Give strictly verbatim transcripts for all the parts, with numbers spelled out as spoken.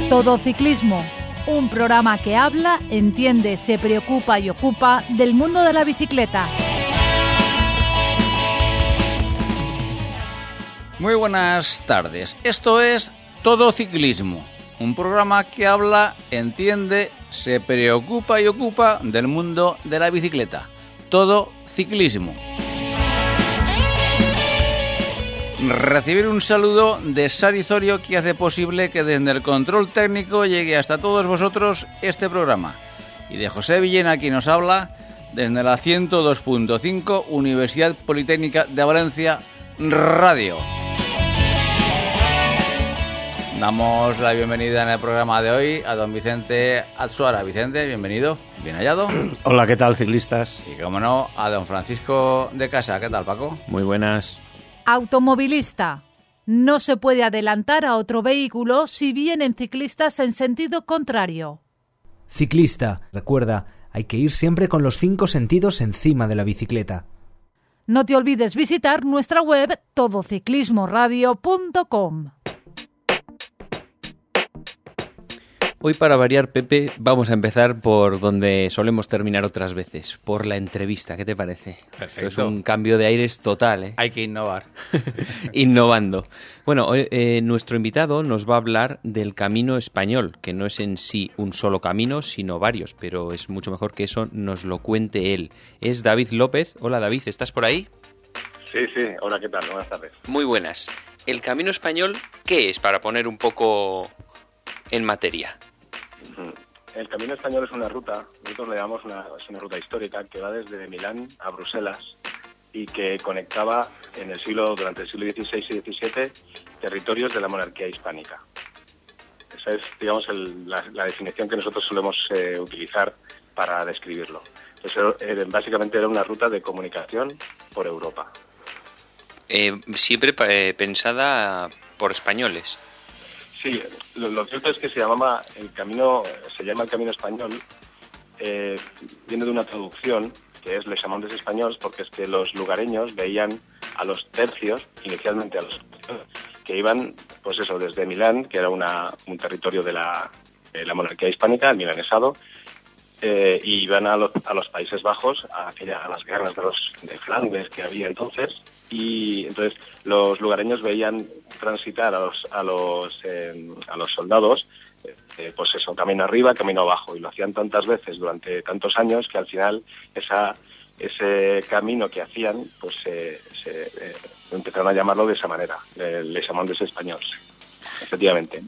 Todo Ciclismo, un programa que habla, entiende, se preocupa y ocupa del mundo de la bicicleta. Muy buenas tardes. Esto es Todo Ciclismo, un programa que habla, entiende, se preocupa y ocupa del mundo de la bicicleta. Todo Ciclismo. Recibir un saludo de Sari Zorio, que hace posible que desde el control técnico llegue hasta todos vosotros este programa. Y de José Villena, quien nos habla desde la ciento dos punto cinco Universidad Politécnica de Valencia Radio. Damos la bienvenida en el programa de hoy a don Vicente Atsuara. Vicente, bienvenido, bien hallado. Hola, ¿qué tal, ciclistas? Y como no, a don Francisco de Casa. ¿Qué tal, Paco? Muy buenas. Automovilista. No se puede adelantar a otro vehículo si vienen ciclistas en sentido contrario. Ciclista. Recuerda, hay que ir siempre con los cinco sentidos encima de la bicicleta. No te olvides visitar nuestra web todo ciclismo radio punto com. Hoy, para variar, Pepe, vamos a empezar por donde solemos terminar otras veces, por la entrevista. ¿Qué te parece? Perfecto. Esto es un cambio de aires total, ¿eh? Hay que innovar. Innovando. Bueno, hoy, eh, nuestro invitado nos va a hablar del Camino Español, que no es en sí un solo camino, sino varios, pero es mucho mejor que eso nos lo cuente él. Es David López. Hola, David, ¿estás por ahí? Sí, sí. Hola, ¿qué tal? Buenas tardes. Muy buenas. ¿El Camino Español qué es, para poner un poco en materia? El Camino Español es una ruta, nosotros le llamamos una, es una ruta histórica que va desde Milán a Bruselas y que conectaba en el siglo, durante el siglo dieciséis y diecisiete, territorios de la monarquía hispánica. Esa es, digamos, el, la, la definición que nosotros solemos eh, utilizar para describirlo. Entonces, eh, básicamente era una ruta de comunicación por Europa. Eh, siempre eh, pensada por españoles. Sí, lo, lo cierto es que se llamaba el camino, se llama el Camino Español, eh, viene de una traducción que es Les Amantes Españols, porque es que los lugareños veían a los tercios, inicialmente a los tercios, que iban, pues eso, desde Milán, que era una, un territorio de la, de la monarquía hispánica, el milanesado, eh, y iban a los, a los Países Bajos, a, aquella, a las guerras de los de Flandes que había entonces. Y entonces los lugareños veían transitar a los a los eh, a los soldados, eh, pues eso, camino arriba, camino abajo, y lo hacían tantas veces durante tantos años que al final esa ese camino que hacían, pues eh, se eh, empezaron a llamarlo de esa manera, eh, Les Amantes Españols, efectivamente.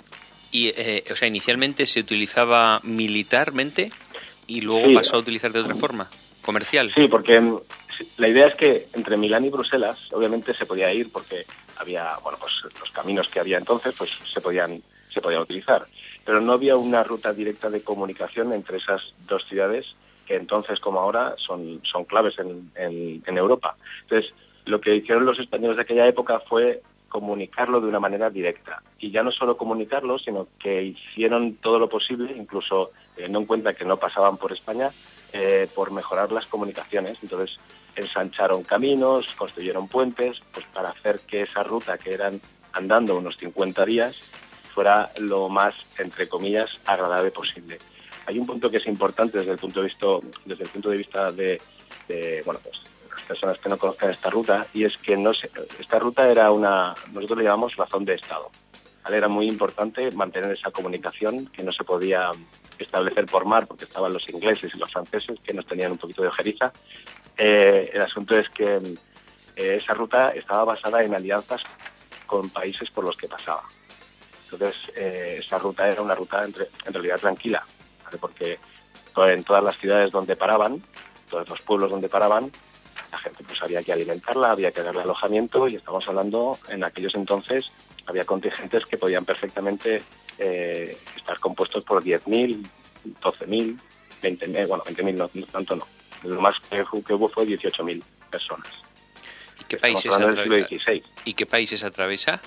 Y eh, o sea, inicialmente se utilizaba militarmente y luego sí. pasó a utilizar de otra forma, comercial. Sí, porque la idea es que entre Milán y Bruselas, obviamente se podía ir porque había, bueno, pues los caminos que había entonces, pues se podían, se podían utilizar. Pero no había una ruta directa de comunicación entre esas dos ciudades que entonces como ahora son, son claves en, en, en Europa. Entonces, lo que hicieron los españoles de aquella época fue comunicarlo de una manera directa. Y ya no solo comunicarlo, sino que hicieron todo lo posible, incluso teniendo en cuenta que no pasaban por España, eh, por mejorar las comunicaciones. Entonces, ensancharon caminos, construyeron puentes, pues para hacer que esa ruta, que eran andando unos cincuenta días, fuera lo más, entre comillas, agradable posible. Hay un punto que es importante desde el punto de vista, desde el punto de vista de, de bueno, pues las personas que no conozcan esta ruta, y es que no se, esta ruta era una, nosotros le llamamos razón de Estado, ¿vale? Era muy importante mantener esa comunicación que no se podía establecer por mar porque estaban los ingleses y los franceses que nos tenían un poquito de ojeriza. Eh, el asunto es que eh, esa ruta estaba basada en alianzas con países por los que pasaba. Entonces, eh, esa ruta era una ruta entre, en realidad tranquila, ¿vale? Porque en todas las ciudades donde paraban, todos los pueblos donde paraban, la gente pues había que alimentarla, había que darle alojamiento, y estamos hablando, en aquellos entonces, había contingentes que podían perfectamente eh, estar compuestos por diez mil, doce mil, veinte mil, bueno, veinte mil no, no, tanto no. Lo más que, que hubo fue dieciocho mil personas. ¿Y qué países atraviesa? ¿Y qué países atraviesa?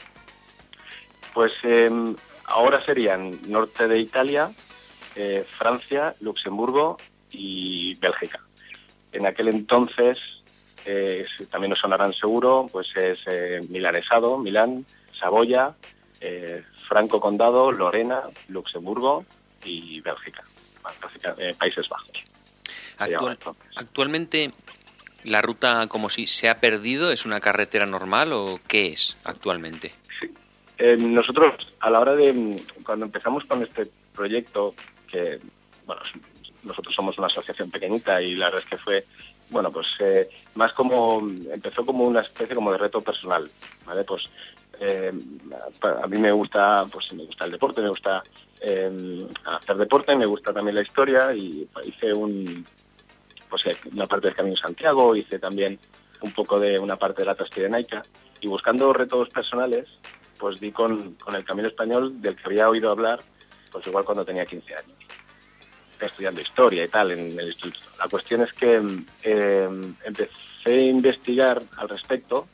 Pues eh, ahora serían norte de Italia, eh, Francia, Luxemburgo y Bélgica. En aquel entonces, eh, también nos sonarán seguro, pues es eh, milanesado, Milán, Saboya, eh, Franco Condado, Lorena, Luxemburgo y Bélgica, Bélgica eh, Países Bajos. Actual, actualmente, ¿la ruta como si se ha perdido? ¿Es una carretera normal o qué es actualmente? Sí. Eh, nosotros, a la hora de, cuando empezamos con este proyecto, que, bueno, nosotros somos una asociación pequeñita y la verdad es que fue, bueno, pues eh, más como, empezó como una especie como de reto personal, ¿vale? Pues eh, a mí me gusta, pues me gusta el deporte, me gusta eh, hacer deporte, me gusta también la historia y hice un, pues una parte del Camino de Santiago, hice también un poco de una parte de la Transpirenaica y buscando retos personales, pues di con, con el Camino Español del que había oído hablar, pues igual cuando tenía quince años. Estudiando historia y tal en el instituto. La cuestión es que eh, empecé a investigar al respecto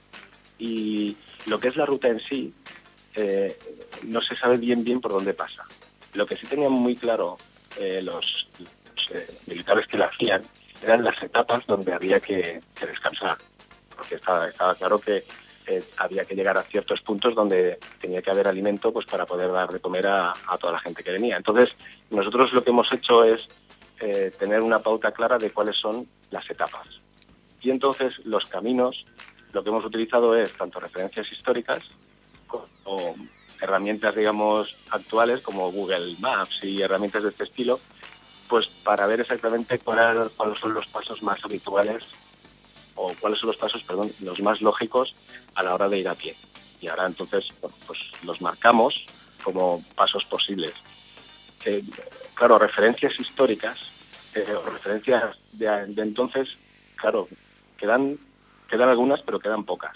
y lo que es la ruta en sí eh, no se sabe bien bien por dónde pasa. Lo que sí tenían muy claro eh, los, los eh, militares que la hacían eran las etapas donde había que, que descansar, porque estaba, estaba claro que eh, había que llegar a ciertos puntos donde tenía que haber alimento pues para poder dar de comer a, a toda la gente que venía. Entonces, nosotros lo que hemos hecho es eh, tener una pauta clara de cuáles son las etapas. Y entonces los caminos, lo que hemos utilizado es tanto referencias históricas como herramientas, digamos, actuales como Google Maps y herramientas de este estilo, pues para ver exactamente cuál, cuáles son los pasos más habituales o cuáles son los pasos, perdón, los más lógicos a la hora de ir a pie. Y ahora entonces, bueno, pues los marcamos como pasos posibles. Eh, claro, referencias históricas eh, o referencias de, de entonces, claro, quedan quedan algunas, pero quedan pocas.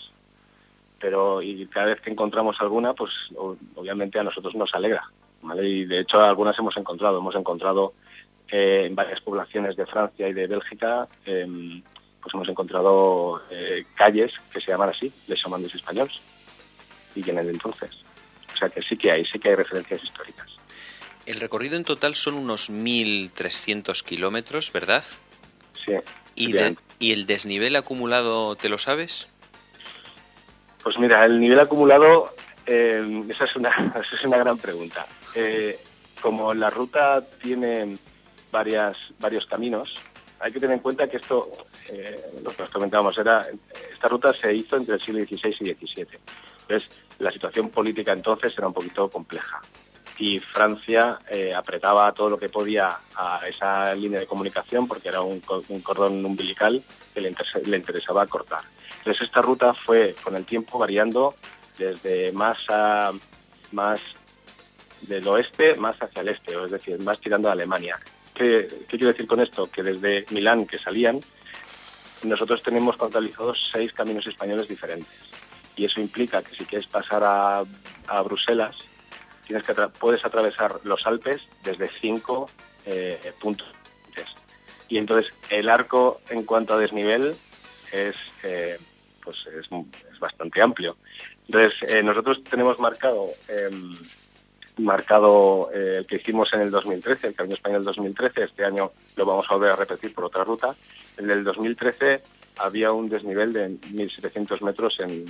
Pero y cada vez que encontramos alguna, pues obviamente a nosotros nos alegra, ¿vale? Y de hecho algunas hemos encontrado, hemos encontrado eh, en varias poblaciones de Francia y de Bélgica, eh, pues hemos encontrado eh, calles que se llaman así, Les Chemins des Espagnols, y vienen de entonces. O sea que sí que hay, sí que hay referencias históricas. El recorrido en total son unos mil trescientos kilómetros, ¿verdad? Sí. ¿Y, de, ¿Y el desnivel acumulado te lo sabes? Pues mira, el nivel acumulado, eh, esa, es una, esa es una gran pregunta. Eh, como la ruta tiene varias, varios caminos, hay que tener en cuenta que esto, eh, lo que os comentábamos, era, esta ruta se hizo entre el siglo dieciséis y diecisiete. Entonces, la situación política entonces era un poquito compleja. Y Francia eh, apretaba todo lo que podía a esa línea de comunicación porque era un, un cordón umbilical que le, interesa, le interesaba cortar. Entonces esta ruta fue con el tiempo variando desde más a más del oeste más hacia el este, es decir, más tirando a Alemania. ¿Qué, qué quiero decir con esto? Que desde Milán, que salían, nosotros tenemos contabilizados seis caminos españoles diferentes. Y eso implica que si quieres pasar a, a Bruselas, tienes que atra- puedes atravesar los Alpes desde cinco eh, puntos. Y entonces el arco en cuanto a desnivel es eh, pues es, es bastante amplio. Entonces eh, nosotros tenemos marcado eh, marcado eh, el que hicimos en el dos mil trece, el Camino Español dos mil trece. Este año lo vamos a volver a repetir por otra ruta. En el dos mil trece había un desnivel de mil setecientos metros en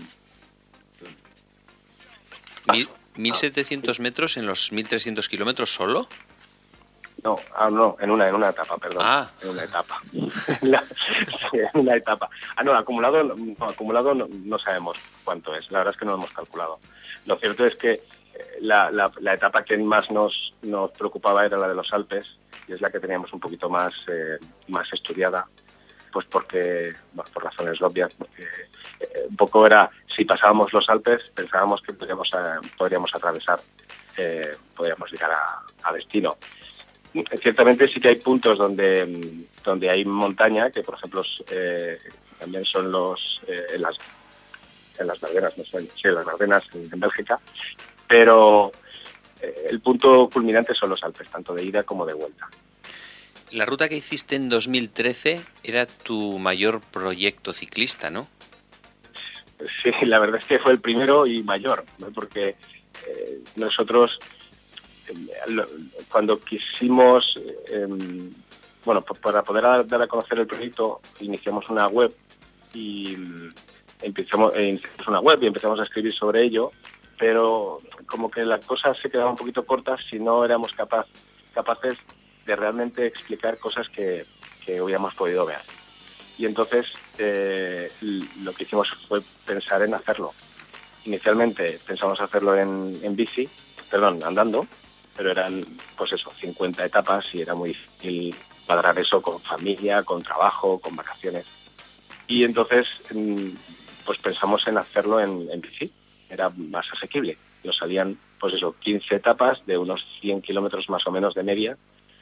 Mil, ¿mil setecientos metros en los mil trescientos kilómetros solo? No, ah, no, en una en una etapa, perdón. Ah. En una etapa. La, sí, en una etapa. Ah, no, acumulado, no, acumulado no, no sabemos cuánto es. La verdad es que no lo hemos calculado. Lo cierto es que la, la, la etapa que más nos, nos preocupaba era la de los Alpes, y es la que teníamos un poquito más, eh, más estudiada, pues porque, bueno, por razones obvias, porque eh, un poco era, si pasábamos los Alpes, pensábamos que podríamos, eh, podríamos atravesar, eh, podríamos llegar a, a destino. Ciertamente sí que hay puntos donde donde hay montaña, que por ejemplo eh, también son los eh, en las en las Ardenas, no sé, sí, en las Ardenas en, en Bélgica, pero eh, el punto culminante son los Alpes, tanto de ida como de vuelta. La ruta que hiciste en dos mil trece era tu mayor proyecto ciclista, ¿no? Sí, la verdad es que fue el primero y mayor, ¿no? Porque eh, nosotros cuando quisimos, eh, bueno, para poder dar a conocer el proyecto, iniciamos una web y empezamos, eh, iniciamos una web y empezamos a escribir sobre ello, pero como que la cosa se quedaba un poquito corta si no éramos capaz, capaces de realmente explicar cosas que, que hubiéramos podido ver. Y entonces eh, lo que hicimos fue pensar en hacerlo. Inicialmente pensamos hacerlo en, en bici, perdón, andando, pero eran, pues eso, cincuenta etapas y era muy difícil cuadrar eso con familia, con trabajo, con vacaciones. Y entonces, pues pensamos en hacerlo en, en bici, era más asequible. Nos salían, pues eso, quince etapas de unos cien kilómetros más o menos de media.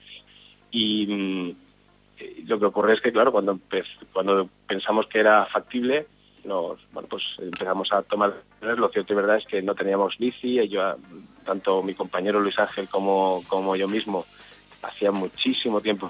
Y, y lo que ocurre es que, claro, cuando, empe- cuando pensamos que era factible, nos, bueno, pues empezamos a tomar. Lo cierto y verdad es que no teníamos bici. Y yo, tanto mi compañero Luis Ángel como, como yo mismo, hacía muchísimo tiempo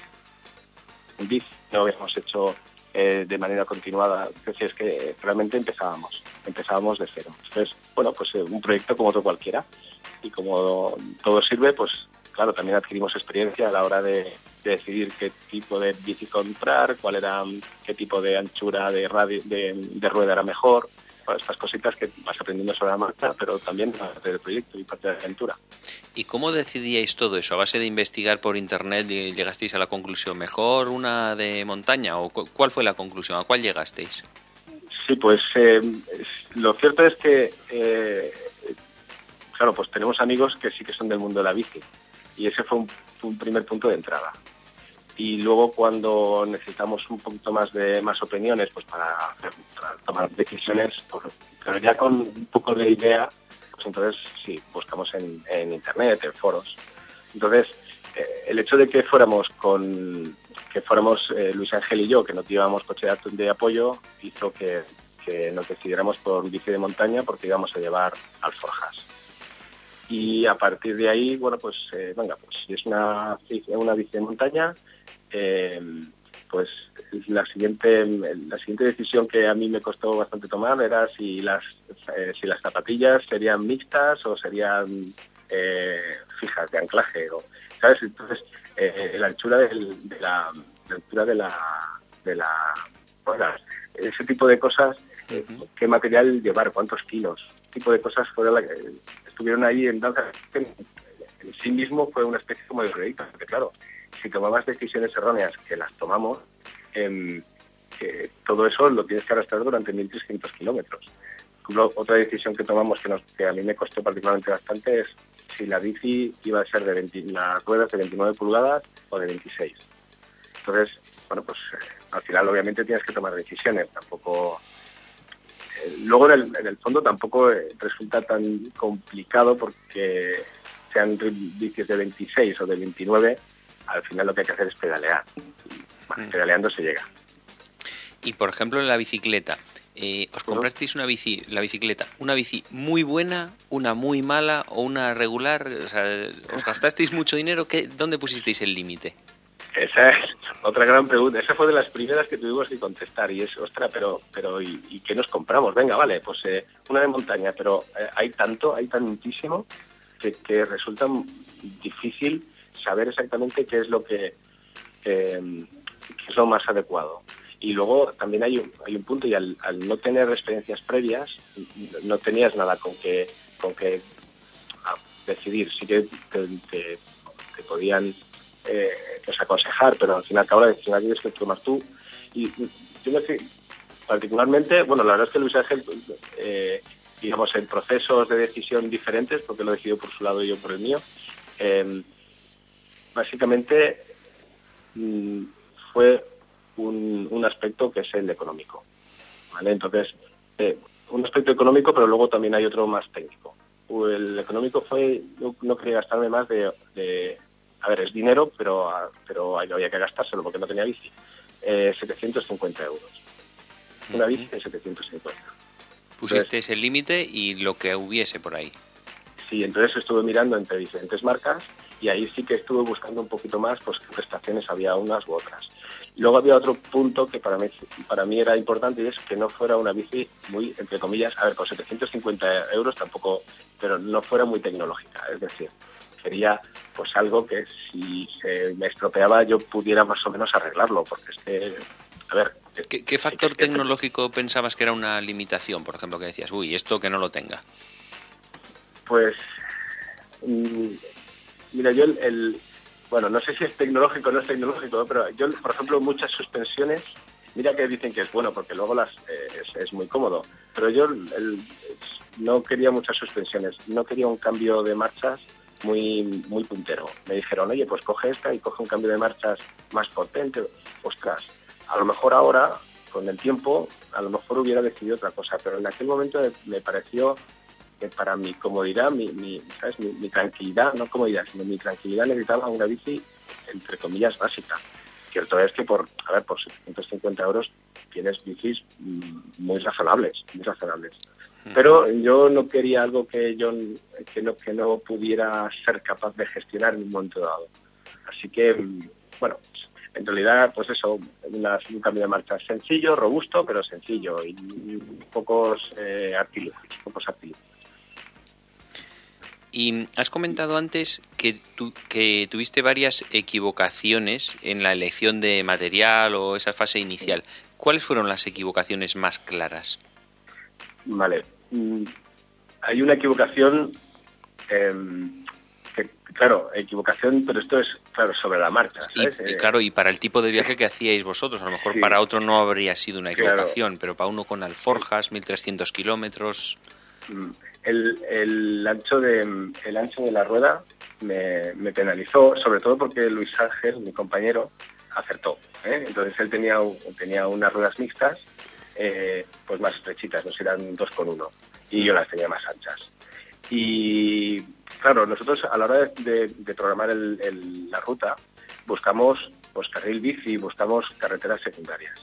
en bici, no habíamos hecho eh, de manera continuada. Es decir, es que realmente empezábamos, empezábamos de cero. Entonces, bueno, pues eh, un proyecto como otro cualquiera. Y como todo sirve, pues claro, también adquirimos experiencia a la hora de, de decidir qué tipo de bici comprar, cuál era, qué tipo de anchura de, radio, de, de rueda era mejor. Bueno, estas cositas que vas aprendiendo sobre la marcha, pero también parte del proyecto y parte de la aventura. ¿Y cómo decidíais todo eso? ¿A base de investigar por internet y llegasteis a la conclusión mejor una de montaña? ¿O cu- cuál fue la conclusión? ¿A cuál llegasteis? Sí, pues eh, lo cierto es que, eh, claro, pues tenemos amigos que sí que son del mundo de la bici. Y ese fue un, un primer punto de entrada. Y luego cuando necesitamos un poquito más de más opiniones, pues para, hacer, para tomar decisiones, pues, pero ya con un poco de idea, pues entonces sí, buscamos en, en internet, en foros. Entonces, eh, el hecho de que fuéramos con que fuéramos eh, Luis Ángel y yo, que no llevábamos coche de apoyo, hizo que, que nos decidiéramos por bici de montaña porque íbamos a llevar alforjas. Y a partir de ahí, bueno, pues eh, venga, pues si es una, una bici de montaña, eh, pues la siguiente la siguiente decisión que a mí me costó bastante tomar era si las eh, si las zapatillas serían mixtas o serían eh, fijas de anclaje, o, ¿sabes? Entonces eh, la anchura del, de la, la altura de la de la bueno, ese tipo de cosas, eh, qué material llevar, cuántos kilos, ese tipo de cosas fueron las que estuvieron ahí en danza. En, en sí mismo fue una especie como de proyecto, porque claro, si tomabas decisiones erróneas, que las tomamos, eh, que todo eso lo tienes que arrastrar durante mil trescientos kilómetros. Otra decisión que tomamos que, nos, que a mí me costó particularmente bastante es si la bici iba a ser de veinte, las ruedas de veintinueve pulgadas o de veintiséis. Entonces, bueno, pues eh, al final obviamente tienes que tomar decisiones, tampoco... Eh, luego en el, en el fondo tampoco eh, resulta tan complicado porque sean bicis de veintiséis o de veintinueve, al final lo que hay que hacer es pedalear. Bueno, pedaleando se llega. Y por ejemplo en la bicicleta, eh, ¿os comprasteis una bici, la bicicleta, una bici muy buena, una muy mala o una regular? O sea, ¿os gastasteis mucho dinero? ¿Qué, ¿Dónde pusisteis el límite? Esa es otra gran pregunta. Esa fue de las primeras que tuvimos que contestar y es, ostra, pero pero ¿y, y qué nos compramos? Venga, vale, pues eh, una de montaña, pero eh, hay tanto, hay tantísimo que, que resulta difícil saber exactamente qué es lo que, eh, qué es lo más adecuado. Y luego también hay un, hay un punto, y al, al no tener experiencias previas, no tenías nada con que con que decidir. Sí que te, te, te podían eh, pues aconsejar, pero al fin y al cabo la decisión la tienes que tomar tú. Y yo me fui, particularmente, bueno, la verdad es que Luis Ángel, eh, digamos, en procesos de decisión diferentes, porque lo decidió por su lado y yo por el mío, eh, básicamente mmm, fue un, un aspecto que es el económico, ¿vale? Entonces, eh, un aspecto económico, pero luego también hay otro más técnico. El económico fue, no, no quería gastarme más de, de, a ver, es dinero, pero pero había que gastárselo porque no tenía bici, eh, setecientos cincuenta euros. Una bici de setecientos cincuenta. Pusisteis el límite y lo que hubiese por ahí. Sí, entonces estuve mirando entre diferentes marcas y ahí sí que estuve buscando un poquito más, pues qué prestaciones había unas u otras. Luego había otro punto que para mí para mí era importante, y es que no fuera una bici muy, entre comillas, a ver, con setecientos cincuenta euros tampoco, pero no fuera muy tecnológica. Es decir, quería pues algo que si se me estropeaba yo pudiera más o menos arreglarlo, porque es que, a ver... ¿Qué, qué factor es que, tecnológico pensabas que era una limitación, por ejemplo, que decías, uy, esto que no lo tenga? Pues, mmm, mira, yo el, el... Bueno, no sé si es tecnológico o no es tecnológico, pero yo, por ejemplo, muchas suspensiones, mira que dicen que es bueno porque luego las eh, es, es muy cómodo, pero yo el, no quería muchas suspensiones, no quería un cambio de marchas muy muy puntero. Me dijeron, oye, pues coge esta y coge un cambio de marchas más potente. Ostras, a lo mejor ahora, con el tiempo, a lo mejor hubiera decidido otra cosa, pero en aquel momento me pareció que para mi comodidad, mi, mi, ¿sabes? Mi, mi tranquilidad, no comodidad, sino mi tranquilidad necesitaba una bici, entre comillas, básica. Cierto es que por, a ver, por setecientos cincuenta euros tienes bicis muy razonables, muy razonables. Pero yo no quería algo que yo que no, que no pudiera ser capaz de gestionar en un momento dado. Así que, bueno, en realidad, pues eso, una, un cambio de marcha sencillo, robusto, pero sencillo, y pocos eh, artilugios, pocos artilugios. Y has comentado antes que, tu, que tuviste varias equivocaciones en la elección de material o esa fase inicial. ¿Cuáles fueron las equivocaciones más claras? Vale. Hay una equivocación, eh, que, claro, equivocación, pero esto es, claro, sobre la marcha, ¿sabes? Y, y claro, y para el tipo de viaje que hacíais vosotros, a lo mejor sí, para otro no habría sido una equivocación, claro, pero para uno con alforjas, mil trescientos kilómetros... El, el ancho de el ancho de la rueda me, me penalizó, sobre todo porque Luis Ángel, mi compañero, acertó, ¿eh? Entonces él tenía, tenía unas ruedas mixtas, eh, pues más estrechitas, no sé, eran dos con uno, y yo las tenía más anchas. Y claro, nosotros a la hora de, de, de programar el, el, la ruta, buscamos pues carril bici, buscamos carreteras secundarias.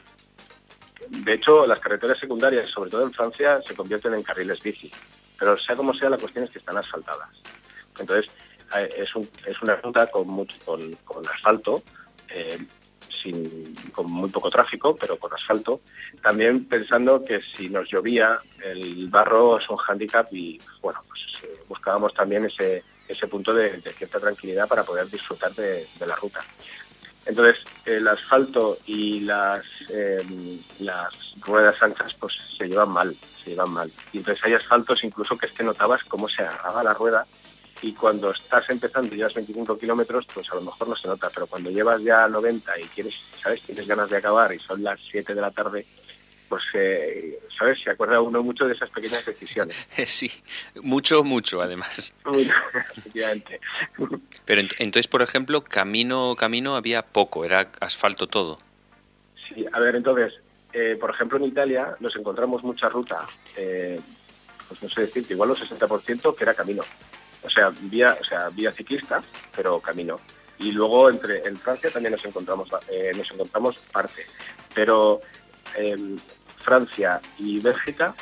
De hecho, las carreteras secundarias, sobre todo en Francia, se convierten en carriles bici. Pero sea como sea, la cuestión es que están asfaltadas. Entonces, es, un, es una ruta con, mucho, con, con asfalto, eh, sin, con muy poco tráfico, pero con asfalto. También pensando que si nos llovía, el barro es un hándicap y, bueno, pues eh, buscábamos también ese, ese punto de, de cierta tranquilidad para poder disfrutar de, de la ruta. Entonces, el asfalto y las eh, las ruedas anchas pues se llevan mal, se llevan mal. Y entonces hay asfaltos incluso que es que notabas cómo se agarraba la rueda y cuando estás empezando y llevas veinticinco kilómetros, pues a lo mejor no se nota, pero cuando llevas ya noventa y quieres, ¿sabes? Tienes ganas de acabar y son las siete de la tarde, pues, eh, ¿sabes? Se acuerda uno mucho de esas pequeñas decisiones. Sí, mucho, mucho, además. Mucho, efectivamente. Pero ent- entonces, por ejemplo, camino camino había poco, era asfalto todo. Sí, a ver, entonces, eh, por ejemplo, en Italia nos encontramos mucha ruta, eh, pues no sé decirte, igual un sesenta por ciento que era camino. O sea, vía, o sea, vía ciclista, pero camino. Y luego entre en Francia también nos encontramos, eh, nos encontramos parte. Pero eh, Francia y Bélgica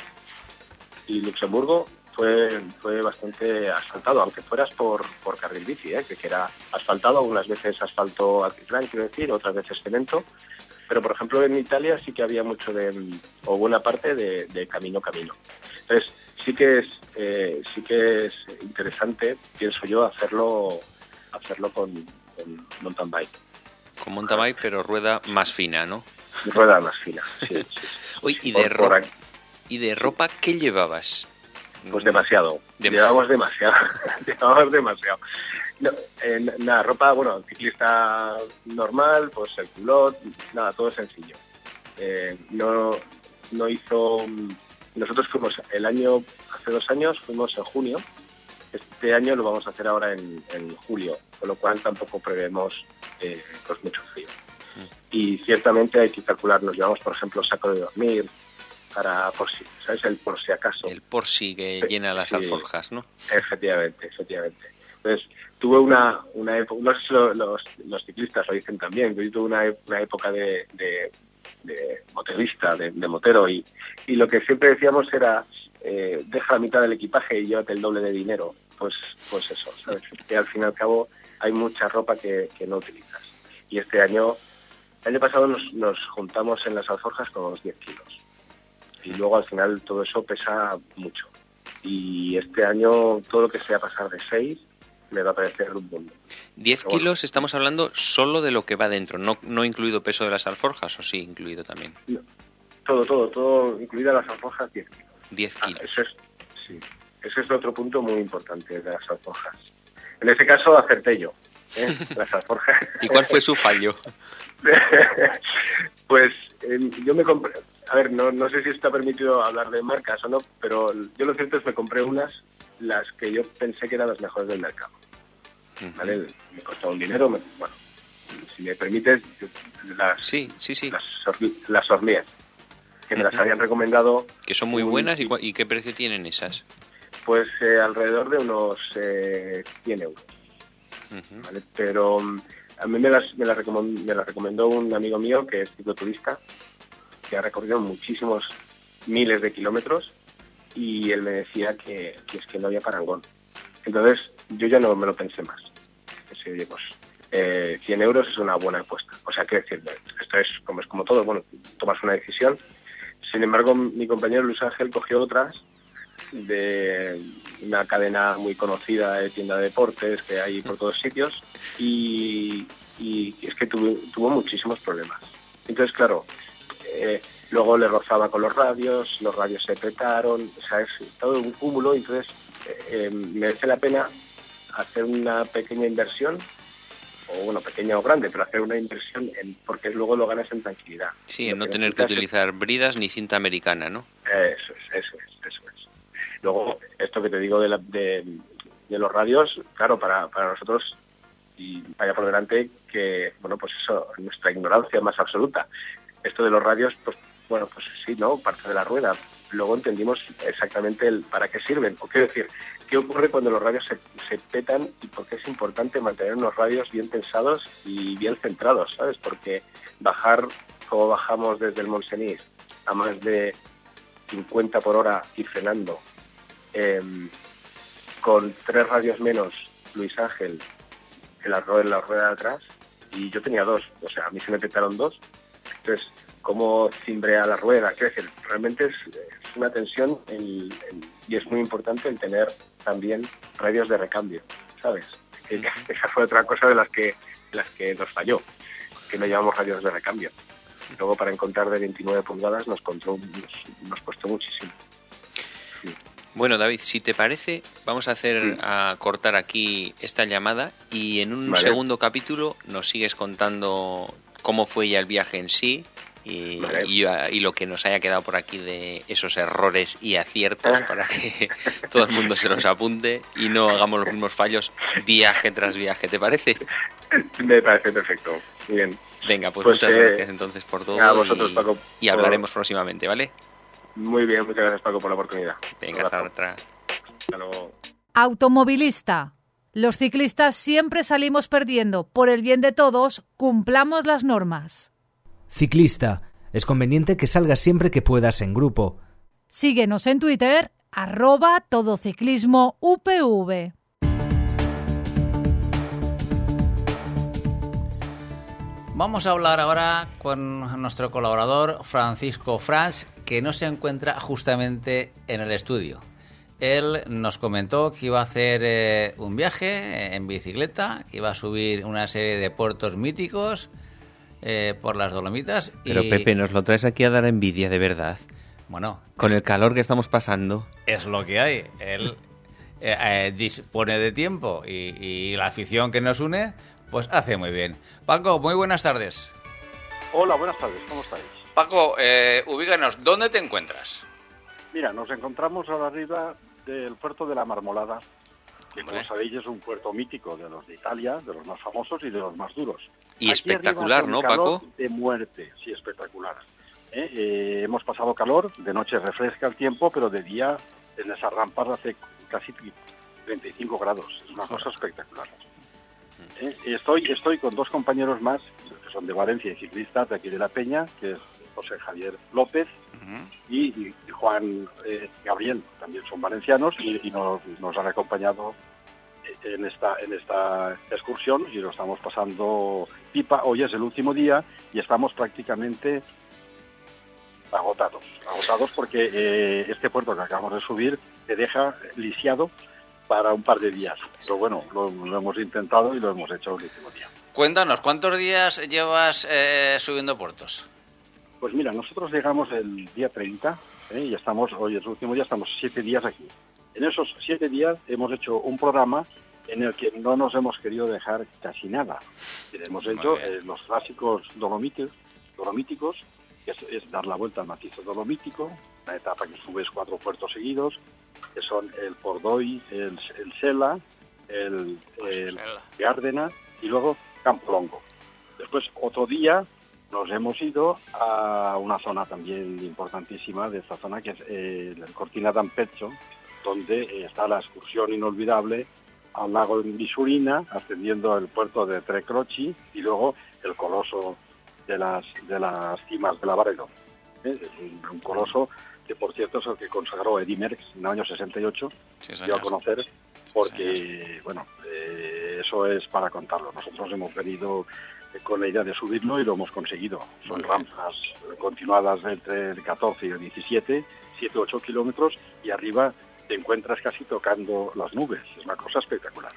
y Luxemburgo fue fue bastante asfaltado, aunque fueras por, por carril bici, ¿eh? que, que era asfaltado, algunas veces asfalto altiplano, quiero decir, otras veces cemento, pero por ejemplo en Italia sí que había mucho de, o buena parte de, de camino-camino. Entonces sí que es eh, sí que es interesante, pienso yo, hacerlo hacerlo con, con mountain bike. Con mountain bike, pero rueda más fina, ¿no? Rueda más fina, sí. sí, sí. Oye, ¿y de, ro- ¿y de ropa qué llevabas? Pues demasiado. Dem- Llevamos demasiado. Llevamos demasiado. No, eh, nada, ropa, bueno, ciclista normal, pues el culot, nada, todo sencillo. Eh, no, no hizo... Nosotros fuimos el año, hace dos años, fuimos en junio. Este año lo vamos a hacer ahora en, en julio, con lo cual tampoco prevemos eh, pues mucho frío. Y ciertamente hay que calcular, nos llevamos, por ejemplo, saco de dormir, para por si, ¿sabes? El por si acaso. El por si que sí, llena las sí, alforjas, ¿no? Efectivamente, efectivamente. Entonces, tuve una, una época, no sé si lo, los, los ciclistas lo dicen también, yo tuve una, una época de, de, de motorista, de, de motero, y, y lo que siempre decíamos era, eh, deja la mitad del equipaje y llévate el doble de dinero. Pues pues eso, ¿sabes? Que al fin y al cabo hay mucha ropa que, que no utilizas. Y este año, el año pasado nos, nos juntamos en las alforjas con unos diez kilos. Y luego al final todo eso pesa mucho. Y este año todo lo que sea pasar de seis me va a parecer un mundo. diez bueno, kilos estamos hablando solo de lo que va dentro, no, no incluido peso de las alforjas, ¿o sí incluido también? No, todo, todo, todo, incluidas las alforjas, diez kilos. diez kilos. Ah, eso es, sí. ese es otro punto muy importante de las alforjas. En ese caso acerté yo, ¿eh? Las alforjas. ¿Y cuál fue su fallo? Pues eh, yo me compré, a ver, no, no sé si está permitido hablar de marcas o no, pero yo lo cierto es que me compré unas, las que yo pensé que eran las mejores del mercado. ¿Vale? Me costó un dinero, me, bueno, si me permites, las, sí, sí, sí. las, las Orlier, que me las habían recomendado. Que son muy buenas, ¿y, ¿y qué precio tienen esas? Pues eh, alrededor de unos eh, cien euros. Uh-huh. ¿Vale? Pero a mí me las, me, las recomendó, me las recomendó un amigo mío que es cicloturista, que ha recorrido muchísimos miles de kilómetros, y él me decía que, que es que no había parangón. Entonces yo ya no me lo pensé más. Pensé, oye, pues eh, cien euros es una buena apuesta. O sea, quiero decir, esto es como, es como todo, bueno, tomas una decisión. Sin embargo, mi compañero Luis Ángel cogió otras de una cadena muy conocida de tienda de deportes que hay por todos sitios, y, y es que tuvo, tuvo muchísimos problemas. Entonces, claro, eh, luego le rozaba con los radios, los radios se petaron, o sea, es todo un cúmulo. Entonces eh, merece la pena hacer una pequeña inversión, o bueno, pequeña o grande, pero hacer una inversión en, porque luego lo ganas en tranquilidad. Sí, en no tener que utilizar es... bridas ni cinta americana, ¿no? Eso es, eso es, eso es. Luego, esto que te digo de, la, de, de los radios, claro, para, para nosotros, y vaya por delante que, bueno, pues eso, nuestra ignorancia más absoluta. Esto de los radios, pues bueno, pues sí, ¿no? Parte de la rueda. Luego entendimos exactamente el para qué sirven. O quiero decir, qué ocurre cuando los radios se, se petan, y por qué es importante mantener unos radios bien pensados y bien centrados, ¿sabes? Porque bajar, como bajamos desde el Montseny, a más de cincuenta por hora y frenando, eh, con tres radios menos, Luis Ángel, en la, rueda, en la rueda de atrás, y yo tenía dos, o sea, a mí se me petaron dos. Entonces, cómo cimbrea la rueda, quiero decir, realmente es, es una tensión el, el, y es muy importante el tener también radios de recambio, ¿sabes? Que, esa fue otra cosa de las que, de las que nos falló, que no llevamos radios de recambio. Luego, para encontrar de veintinueve pulgadas nos, costó, nos, nos costó muchísimo. Sí. Bueno, David, si te parece, vamos a hacer sí. a cortar aquí esta llamada, y en un vale. segundo capítulo nos sigues contando cómo fue ya el viaje en sí, y, vale. y, y lo que nos haya quedado por aquí de esos errores y aciertos, para que todo el mundo se los apunte y no hagamos los mismos fallos viaje tras viaje. ¿Te parece? Me parece perfecto. Bien. Venga, pues, pues muchas eh, gracias entonces por todo, a vosotros, y, Paco, y hablaremos por... próximamente, ¿vale? Muy bien, muchas gracias, Paco, por la oportunidad. Venga, hasta otra. Hasta luego. Automovilista. Los ciclistas siempre salimos perdiendo. Por el bien de todos, cumplamos las normas. Ciclista. Es conveniente que salgas siempre que puedas en grupo. Síguenos en Twitter, arroba todociclismo U P V. Vamos a hablar ahora con nuestro colaborador Francisco Franch, que no se encuentra justamente en el estudio. Él nos comentó que iba a hacer eh, un viaje en bicicleta, que iba a subir una serie de puertos míticos eh, por las Dolomitas. Pero y... Pepe, nos lo traes aquí a dar envidia, de verdad. Bueno, con el calor que estamos pasando. Es lo que hay. Él eh, eh, dispone de tiempo, y, y la afición que nos une, pues hace muy bien. Paco, muy buenas tardes. Hola, buenas tardes, ¿cómo estáis? Paco, eh, ubícanos, ¿dónde te encuentras? Mira, nos encontramos ahora arriba del puerto de la Marmolada, que como sabéis es un puerto mítico de los de Italia, de los más famosos y de los más duros. Y aquí espectacular, ¿no, calor Paco? De muerte, sí, espectacular. ¿Eh? Eh, hemos pasado calor, de noche refresca el tiempo, pero de día en esas rampas hace casi treinta y cinco grados, es una cosa espectacular. ¿Eh? Estoy, estoy con dos compañeros más, que son de Valencia y ciclistas de aquí de La Peña, que es José Javier López, uh-huh. y, y Juan eh, Gabriel, también son valencianos, y, y nos, nos han acompañado en esta en esta excursión, y lo estamos pasando pipa. Hoy es el último día y estamos prácticamente agotados, agotados porque eh, este puerto que acabamos de subir te deja lisiado para un par de días, pero bueno, lo, lo hemos intentado y lo hemos hecho el último día. Cuéntanos, ¿cuántos días llevas eh, subiendo puertos? Pues mira, nosotros llegamos el día treinta, ¿eh? y estamos, hoy es el último día, estamos siete días aquí. En esos siete días hemos hecho un programa en el que no nos hemos querido dejar casi nada. Hemos hecho eh, los clásicos dolomíticos, dolomíticos que es, es dar la vuelta al macizo dolomítico, una etapa que subes cuatro puertos seguidos, que son el Pordoy, el, el Sela, el, el Gárdena y luego Campolongo. Después, otro día, nos hemos ido a una zona también importantísima de esta zona, que es eh, el Cortina d'Ampezzo, donde eh, está la excursión inolvidable al lago de Misurina, ascendiendo el puerto de Tre Croci y luego el coloso de las de las cimas de la Varelo. ¿Eh? Un, un coloso que, por cierto, es el que consagró Eddy Merckx en el año sesenta y ocho, sí, dio a conocer, porque, sí, bueno, eh, eso es para contarlo. Nosotros hemos venido eh, con la idea de subirlo y lo hemos conseguido. Son Muy rampas bien. continuadas entre el catorce y el diecisiete, siete u ocho kilómetros, y arriba te encuentras casi tocando las nubes. Es una cosa espectacular.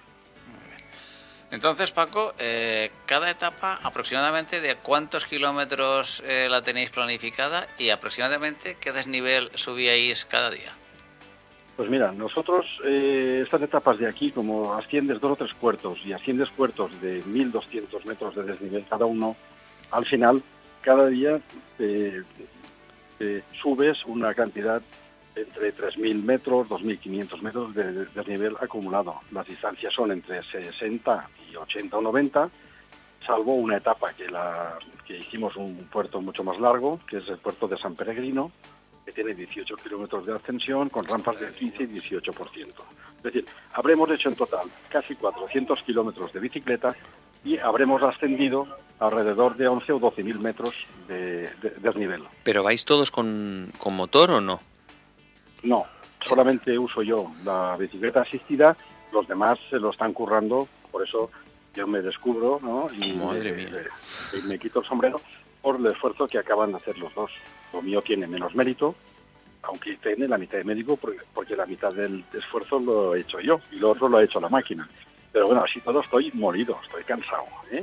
Entonces, Paco, eh, cada etapa aproximadamente de cuántos kilómetros eh, la tenéis planificada y aproximadamente qué desnivel subíais cada día. Pues mira, nosotros eh, estas etapas de aquí, como asciendes dos o tres puertos y asciendes puertos de mil doscientos metros de desnivel cada uno, al final, cada día eh, eh, subes una cantidad entre tres mil metros, dos mil quinientos metros de desnivel acumulado. Las distancias son entre sesenta y ochenta o noventa, salvo una etapa que, la, que hicimos un puerto mucho más largo, que es el puerto de San Peregrino, que tiene dieciocho kilómetros de ascensión con rampas del quince y dieciocho por ciento. Es decir, habremos hecho en total casi cuatrocientos kilómetros de bicicleta y habremos ascendido alrededor de once o doce mil metros de, de, de desnivel. ¿Pero vais todos con, con motor o no? No, solamente uso yo la bicicleta asistida, los demás se lo están currando, por eso yo me descubro, ¿no? Y Madre me, mía. Me, me quito el sombrero por el esfuerzo que acaban de hacer los dos. Lo mío tiene menos mérito, aunque tiene la mitad de mérito, porque, porque la mitad del esfuerzo lo he hecho yo y lo otro lo ha hecho la máquina. Pero bueno, así todo estoy molido, estoy cansado, ¿eh?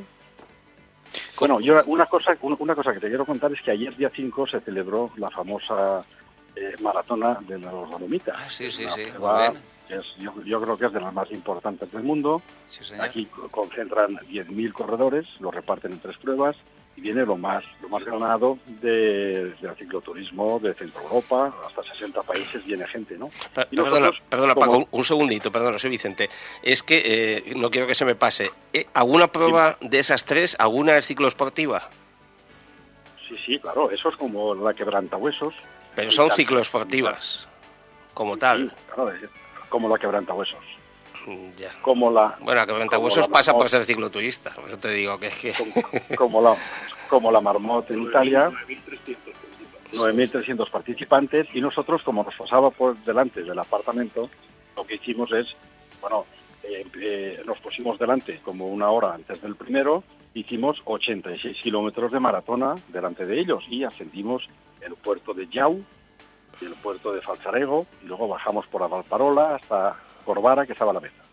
Bueno, yo una cosa, una cosa que te quiero contar es que ayer, día cinco, se celebró la famosa eh, maratona de los Dolomitas. Ah, sí, sí, sí. Va, que es, yo, yo creo que es de las más importantes del mundo. Sí, señor. Aquí concentran diez mil corredores, lo reparten en tres pruebas y viene lo más lo más ganado de, del cicloturismo de Centro Europa, hasta sesenta países viene gente, ¿no? Per, y perdona, nosotros, perdona como... Paco, un, un segundito, perdona, soy Vicente. Es que eh, no quiero que se me pase. Eh, ¿Alguna prueba sí. de esas tres, alguna es cicloesportiva? Sí, sí, claro, eso es como la quebrantahuesos. Pero son cicloesportivas, como tal. Sí, claro, como la quebrantahuesos. Ya. Como la bueno, la quebrantahuesos pasa por ser cicloturista, por eso te digo que es que como, como la como la Marmot en Italia, nueve mil trescientos participantes, y nosotros, como nos pasaba por delante del apartamento, lo que hicimos es, bueno, eh, eh, nos pusimos delante como una hora antes del primero, hicimos ochenta y seis kilómetros de maratona delante de ellos y ascendimos el puerto de Jau y el puerto de Falzarego y luego bajamos por la Valparola hasta Corvara, que estaba a la meta.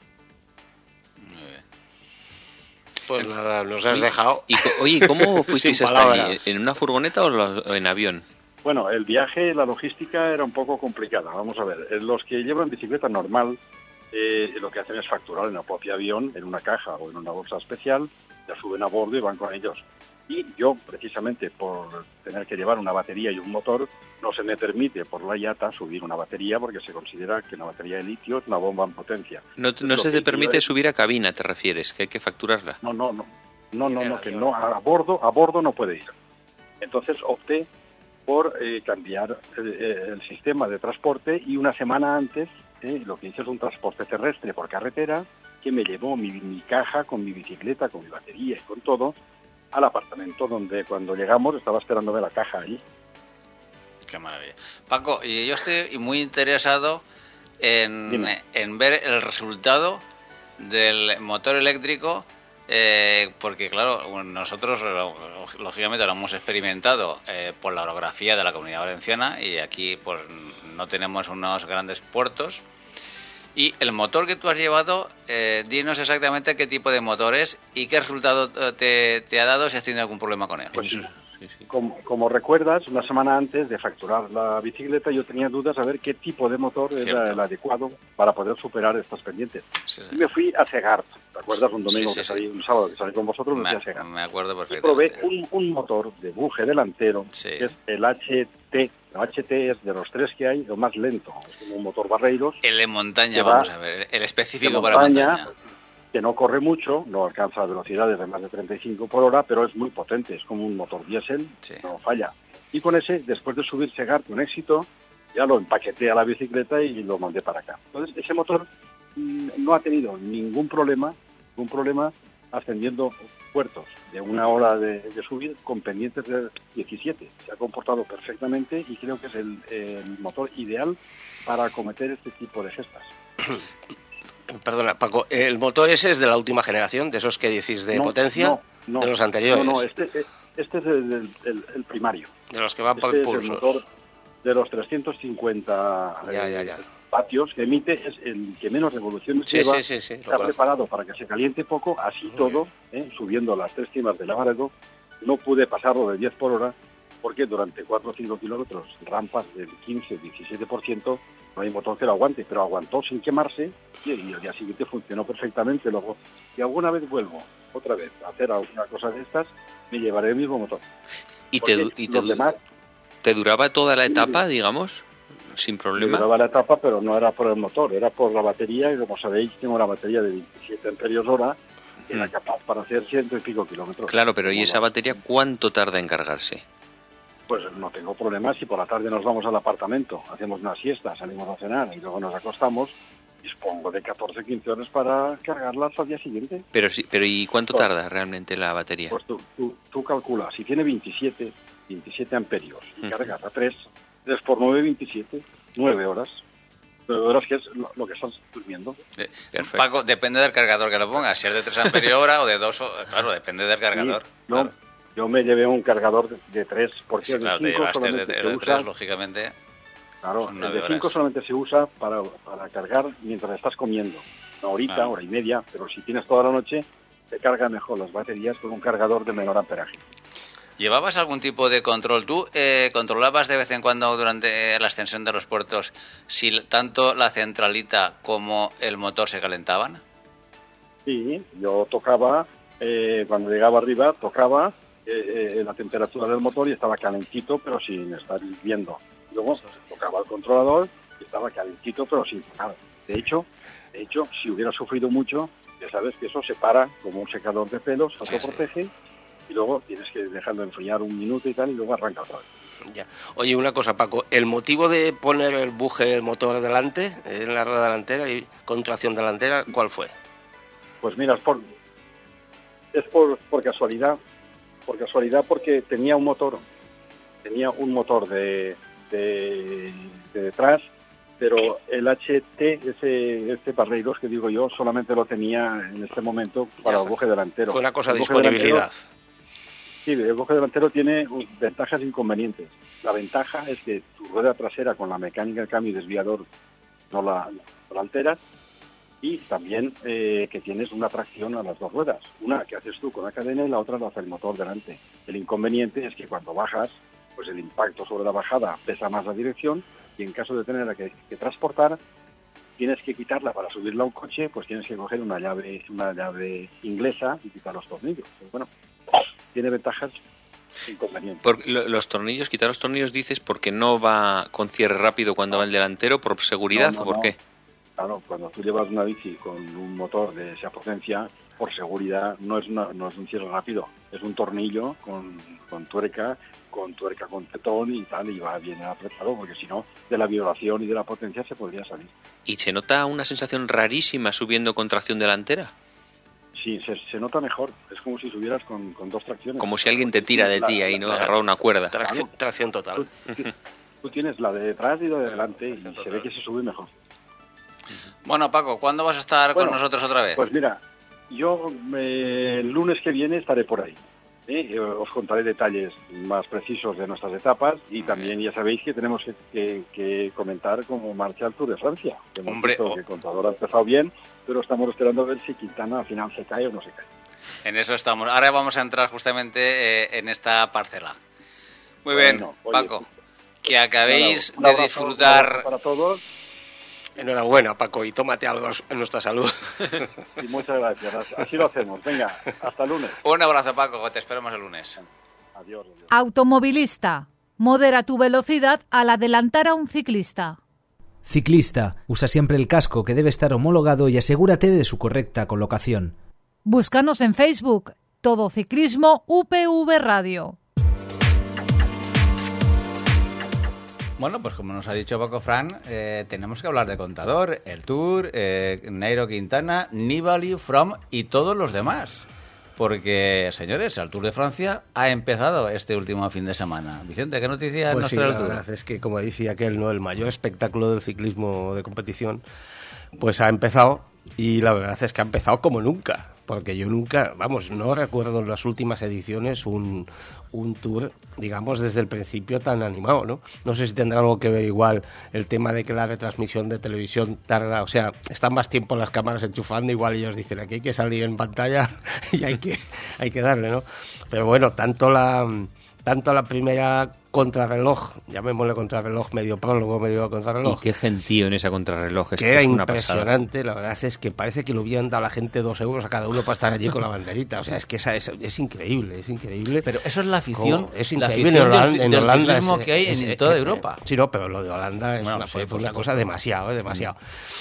Pues nada, nos has dejado. Y, oye, ¿cómo fuisteis hasta allí? ¿En una furgoneta o en avión? Bueno, el viaje, la logística era un poco complicada. Vamos a ver, los que llevan bicicleta normal, eh, lo que hacen es facturar en el propio avión, en una caja o en una bolsa especial, la suben a bordo y van con ellos. Y yo, precisamente por tener que llevar una batería y un motor, no se me permite por la I A T A subir una batería porque se considera que una batería de litio es una bomba en potencia. No, no se te permite es... subir a cabina, ¿te refieres? ¿Que hay que facturarla? No, no, no. No, no, no, que no, a bordo, a bordo no puede ir. Entonces opté por eh, cambiar eh, el sistema de transporte y una semana antes eh, lo que hice es un transporte terrestre por carretera que me llevó mi, mi caja con mi bicicleta, con mi batería y con todo al apartamento donde cuando llegamos estaba esperándome la caja allí. Qué maravilla. Paco, yo estoy muy interesado en, en ver el resultado del motor eléctrico, eh, porque claro, nosotros lógicamente lo hemos experimentado eh, por la orografía de la Comunidad Valenciana y aquí pues no tenemos unos grandes puertos. Y el motor que tú has llevado, eh, dinos exactamente qué tipo de motor es y qué resultado te, te ha dado, si has tenido algún problema con él. Pues sí, sí, sí. como, como recuerdas, una semana antes de facturar la bicicleta yo tenía dudas a ver qué tipo de motor Cierto. era el adecuado para poder superar estas pendientes. Sí, sí. Y me fui a Segart, ¿te acuerdas? Un domingo sí, sí, que salí, sí. un sábado que salí con vosotros, me, me fui a Segart. Me acuerdo perfectamente. Y probé un, un motor de buje delantero, sí. que es el H T. El H T es de los tres que hay, lo más lento. Es como un motor Barreiros. El de montaña, vamos a ver, el específico para montaña. montaña. Que no corre mucho, no alcanza velocidades de más de treinta y cinco por hora, pero es muy potente, es como un motor diésel, sí. no falla. Y con ese, después de subir Segart con éxito, ya lo empaqueté a la bicicleta y lo mandé para acá. Entonces, ese motor mmm, no ha tenido ningún problema, ningún problema ascendiendo puertos de una hora de, de subir con pendientes de diecisiete. Se ha comportado perfectamente y creo que es el, el motor ideal para acometer este tipo de gestas. Perdona, Paco, ¿el motor ese es de la última generación, de esos que decís de no, potencia, no, no, de los anteriores? No, no, este, este es el, el, el primario. De los que van este por pulsos. Es el motor de los trescientos cincuenta ya, ya, ya. vatios que emite, es el que menos revoluciones sí, lleva. Sí, sí, sí, está preparado para que se caliente poco, así Muy todo, eh, subiendo las tres cimas de Lavaredo. No pude pasarlo de diez por hora, porque durante cuatro o cinco kilómetros, rampas del quince a diecisiete por ciento, no hay motor que lo aguante, pero aguantó sin quemarse y el día siguiente funcionó perfectamente. Luego, si alguna vez vuelvo otra vez a hacer alguna cosa de estas, me llevaré el mismo motor. ¿Y, te, y te, demás, te duraba toda la etapa, sí, digamos, sin problema? Me duraba la etapa, pero no era por el motor, era por la batería, y como sabéis, tengo una batería de veintisiete amperios hora, que mm. era capaz para hacer ciento y pico kilómetros. Claro, pero ¿y esa batería cuánto tarda en cargarse? Pues no tengo problemas, si por la tarde nos vamos al apartamento, hacemos una siesta, salimos a cenar y luego nos acostamos, dispongo de catorce a quince horas para cargarlas al día siguiente. Pero sí, pero ¿y cuánto pues, tarda realmente la batería? Pues tú, tú, tú calculas, si tiene veintisiete, veintisiete amperios y uh-huh. cargas a tres, tres por nueve, veintisiete, nueve horas. nueve horas que es lo, lo que estás durmiendo. Eh, Paco, depende del cargador que lo pongas, si es de tres amperios hora o de dos, claro, depende del cargador. Sí, no, claro. Yo me llevé un cargador de, de tres, porque sí, claro, el de cinco solamente de, se de usa... tres, lógicamente, claro, el de cinco solamente se usa para, para cargar mientras estás comiendo. Una horita, claro. hora y media, pero si tienes toda la noche, te carga mejor las baterías con un cargador de menor amperaje. ¿Llevabas algún tipo de control? ¿Tú eh, controlabas de vez en cuando durante la ascensión de los puertos si tanto la centralita como el motor se calentaban? Sí, yo tocaba, eh, cuando llegaba arriba, tocaba eh, eh, la temperatura del motor y estaba calentito, pero sin estar hirviendo. Luego tocaba el controlador y estaba calentito, pero sin tocar. De hecho, de hecho, si hubiera sufrido mucho, ya sabes que eso se para como un secador de pelos, autoprotege. Sí, sí. Y luego tienes que dejarlo enfriar un minuto y tal, y luego arranca otra vez. Ya. Oye, una cosa, Paco, ¿el motivo de poner el buje, el motor delante, en la rueda delantera y con tracción delantera, cuál fue? Pues mira, es por, es por, por casualidad, por casualidad porque tenía un motor, tenía un motor de, de, de detrás, pero el H T, ese, este Barreiros que digo yo, solamente lo tenía en este momento para el buje delantero. Fue una cosa de disponibilidad. Sí, el buje delantero tiene ventajas e inconvenientes. La ventaja es que tu rueda trasera con la mecánica de cambio y desviador no la, no la alteras, y también eh, que tienes una tracción a las dos ruedas. Una que haces tú con la cadena y la otra la hace el motor delante. El inconveniente es que cuando bajas, pues el impacto sobre la bajada pesa más la dirección, y en caso de tenerla que, que transportar, tienes que quitarla para subirla a un coche, pues tienes que coger una llave una llave inglesa y quitar los tornillos. Pues bueno, tiene ventajas e inconvenientes. Por los tornillos, quitar los tornillos dices porque no va con cierre rápido cuando no. va el delantero, por seguridad, no, no, ¿o por no. qué? Claro, cuando tú llevas una bici con un motor de esa potencia, por seguridad no es una, no es un cierre rápido, es un tornillo con, con tuerca, con tuerca con tetón y tal, y va bien apretado, porque si no, de la vibración y de la potencia se podría salir. ¿Y se nota una sensación rarísima subiendo con tracción delantera? Sí, se, se nota mejor, es como si subieras con, con dos tracciones. Como si alguien te tira de ti ahí, ¿no? Agarrado una cuerda. Tracción, claro. Tracción total. Tú, tú tienes la de detrás y la de delante, y se total. Ve que se sube mejor. Bueno, Paco, ¿cuándo vas a estar bueno, con nosotros otra vez? Pues mira, yo eh, el lunes que viene estaré por ahí. ¿eh? Os contaré detalles más precisos de nuestras etapas y Muy también bien. Ya sabéis que tenemos que, que, que comentar cómo marcha el Tour de Francia. Que hemos Hombre, visto oh. que el contador ha empezado bien, pero estamos esperando a ver si Quintana al final se cae o no se cae. En eso estamos. Ahora vamos a entrar justamente eh, en esta parcela. Muy bien, bueno, oye, Paco, que acabéis bueno, de disfrutar. para todos. Enhorabuena, Paco, y tómate algo en nuestra salud. Y muchas gracias. Así lo hacemos. Venga, hasta el lunes. Un abrazo, Paco, te esperamos el lunes. Adiós, adiós. Automovilista. Modera tu velocidad al adelantar a un ciclista. Ciclista. Usa siempre el casco que debe estar homologado y asegúrate de su correcta colocación. Búscanos en Facebook. Todo Ciclismo U P V Radio. Bueno, pues como nos ha dicho Paco Fran, eh, tenemos que hablar de Contador, el Tour, eh, Nairo Quintana, Nibali, Froome y todos los demás. Porque, señores, el Tour de Francia ha empezado este último fin de semana. Vicente, ¿qué noticia Pues nos sí, trae la el Tour? verdad es que, como decía aquel, ¿no?, el mayor espectáculo del ciclismo de competición, pues ha empezado, y la verdad es que ha empezado como nunca. Porque yo nunca, vamos, no recuerdo en las últimas ediciones un, un tour, digamos, desde el principio tan animado, ¿no? No sé si tendrá algo que ver igual el tema de que la retransmisión de televisión tarda, o sea, están más tiempo las cámaras enchufando, igual ellos dicen, aquí hay que salir en pantalla y hay que, hay que darle, ¿no? Pero bueno, tanto la, tanto la primera contrarreloj, llamémosle contrarreloj, medio prólogo, medio contrarreloj. Y qué gentío en esa contrarreloj. Es que que era es una impresionante, pasada. la verdad es que parece que le hubieran dado a la gente dos euros a cada uno para estar allí con la banderita. O sea, es que esa es, es increíble, es increíble. Pero eso es la afición, ¿Cómo? Es la increíble. afición en Holanda, del, en del Holanda ciclismo es- que hay es- en es- toda es- Europa. Sí, no, pero lo de Holanda es Bueno, una, sí, fue por una supuesto. cosa demasiado, ¿eh? demasiado.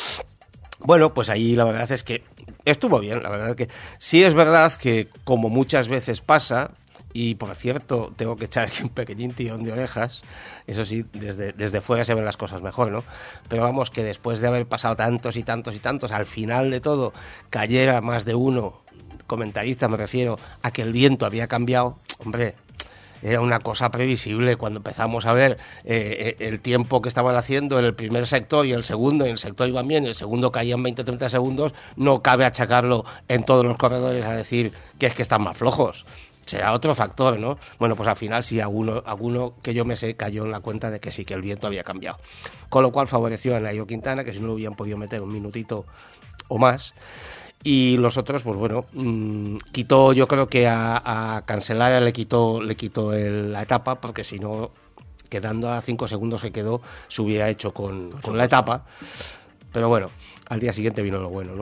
Bueno, pues ahí la verdad es que estuvo bien, la verdad que sí es verdad que, como muchas veces pasa, y por cierto, tengo que echar aquí un pequeñín tirón de orejas, eso sí, desde, desde fuera se ven las cosas mejor, ¿no? Pero vamos, que después de haber pasado tantos y tantos y tantos, al final de todo, cayera más de uno, comentarista me refiero, a que el viento había cambiado, hombre, era una cosa previsible cuando empezamos a ver eh, el tiempo que estaban haciendo en el primer sector y el segundo, y el sector iba bien, y el segundo caía en veinte o treinta segundos, no cabe achacarlo en todos los corredores a decir que es que están más flojos. Será otro factor, ¿no? Bueno, pues al final sí, alguno, alguno que yo me sé cayó en la cuenta de que sí, que el viento había cambiado. Con lo cual favoreció a Nairo Quintana, que si no lo hubieran podido meter un minutito o más. Y los otros, pues bueno, mmm, quitó, yo creo que a, a Cancellara le quitó, le quitó el, la etapa, porque si no, quedando a cinco segundos que quedó, se hubiera hecho con, con la etapa. Pero bueno, al día siguiente vino lo bueno, ¿no?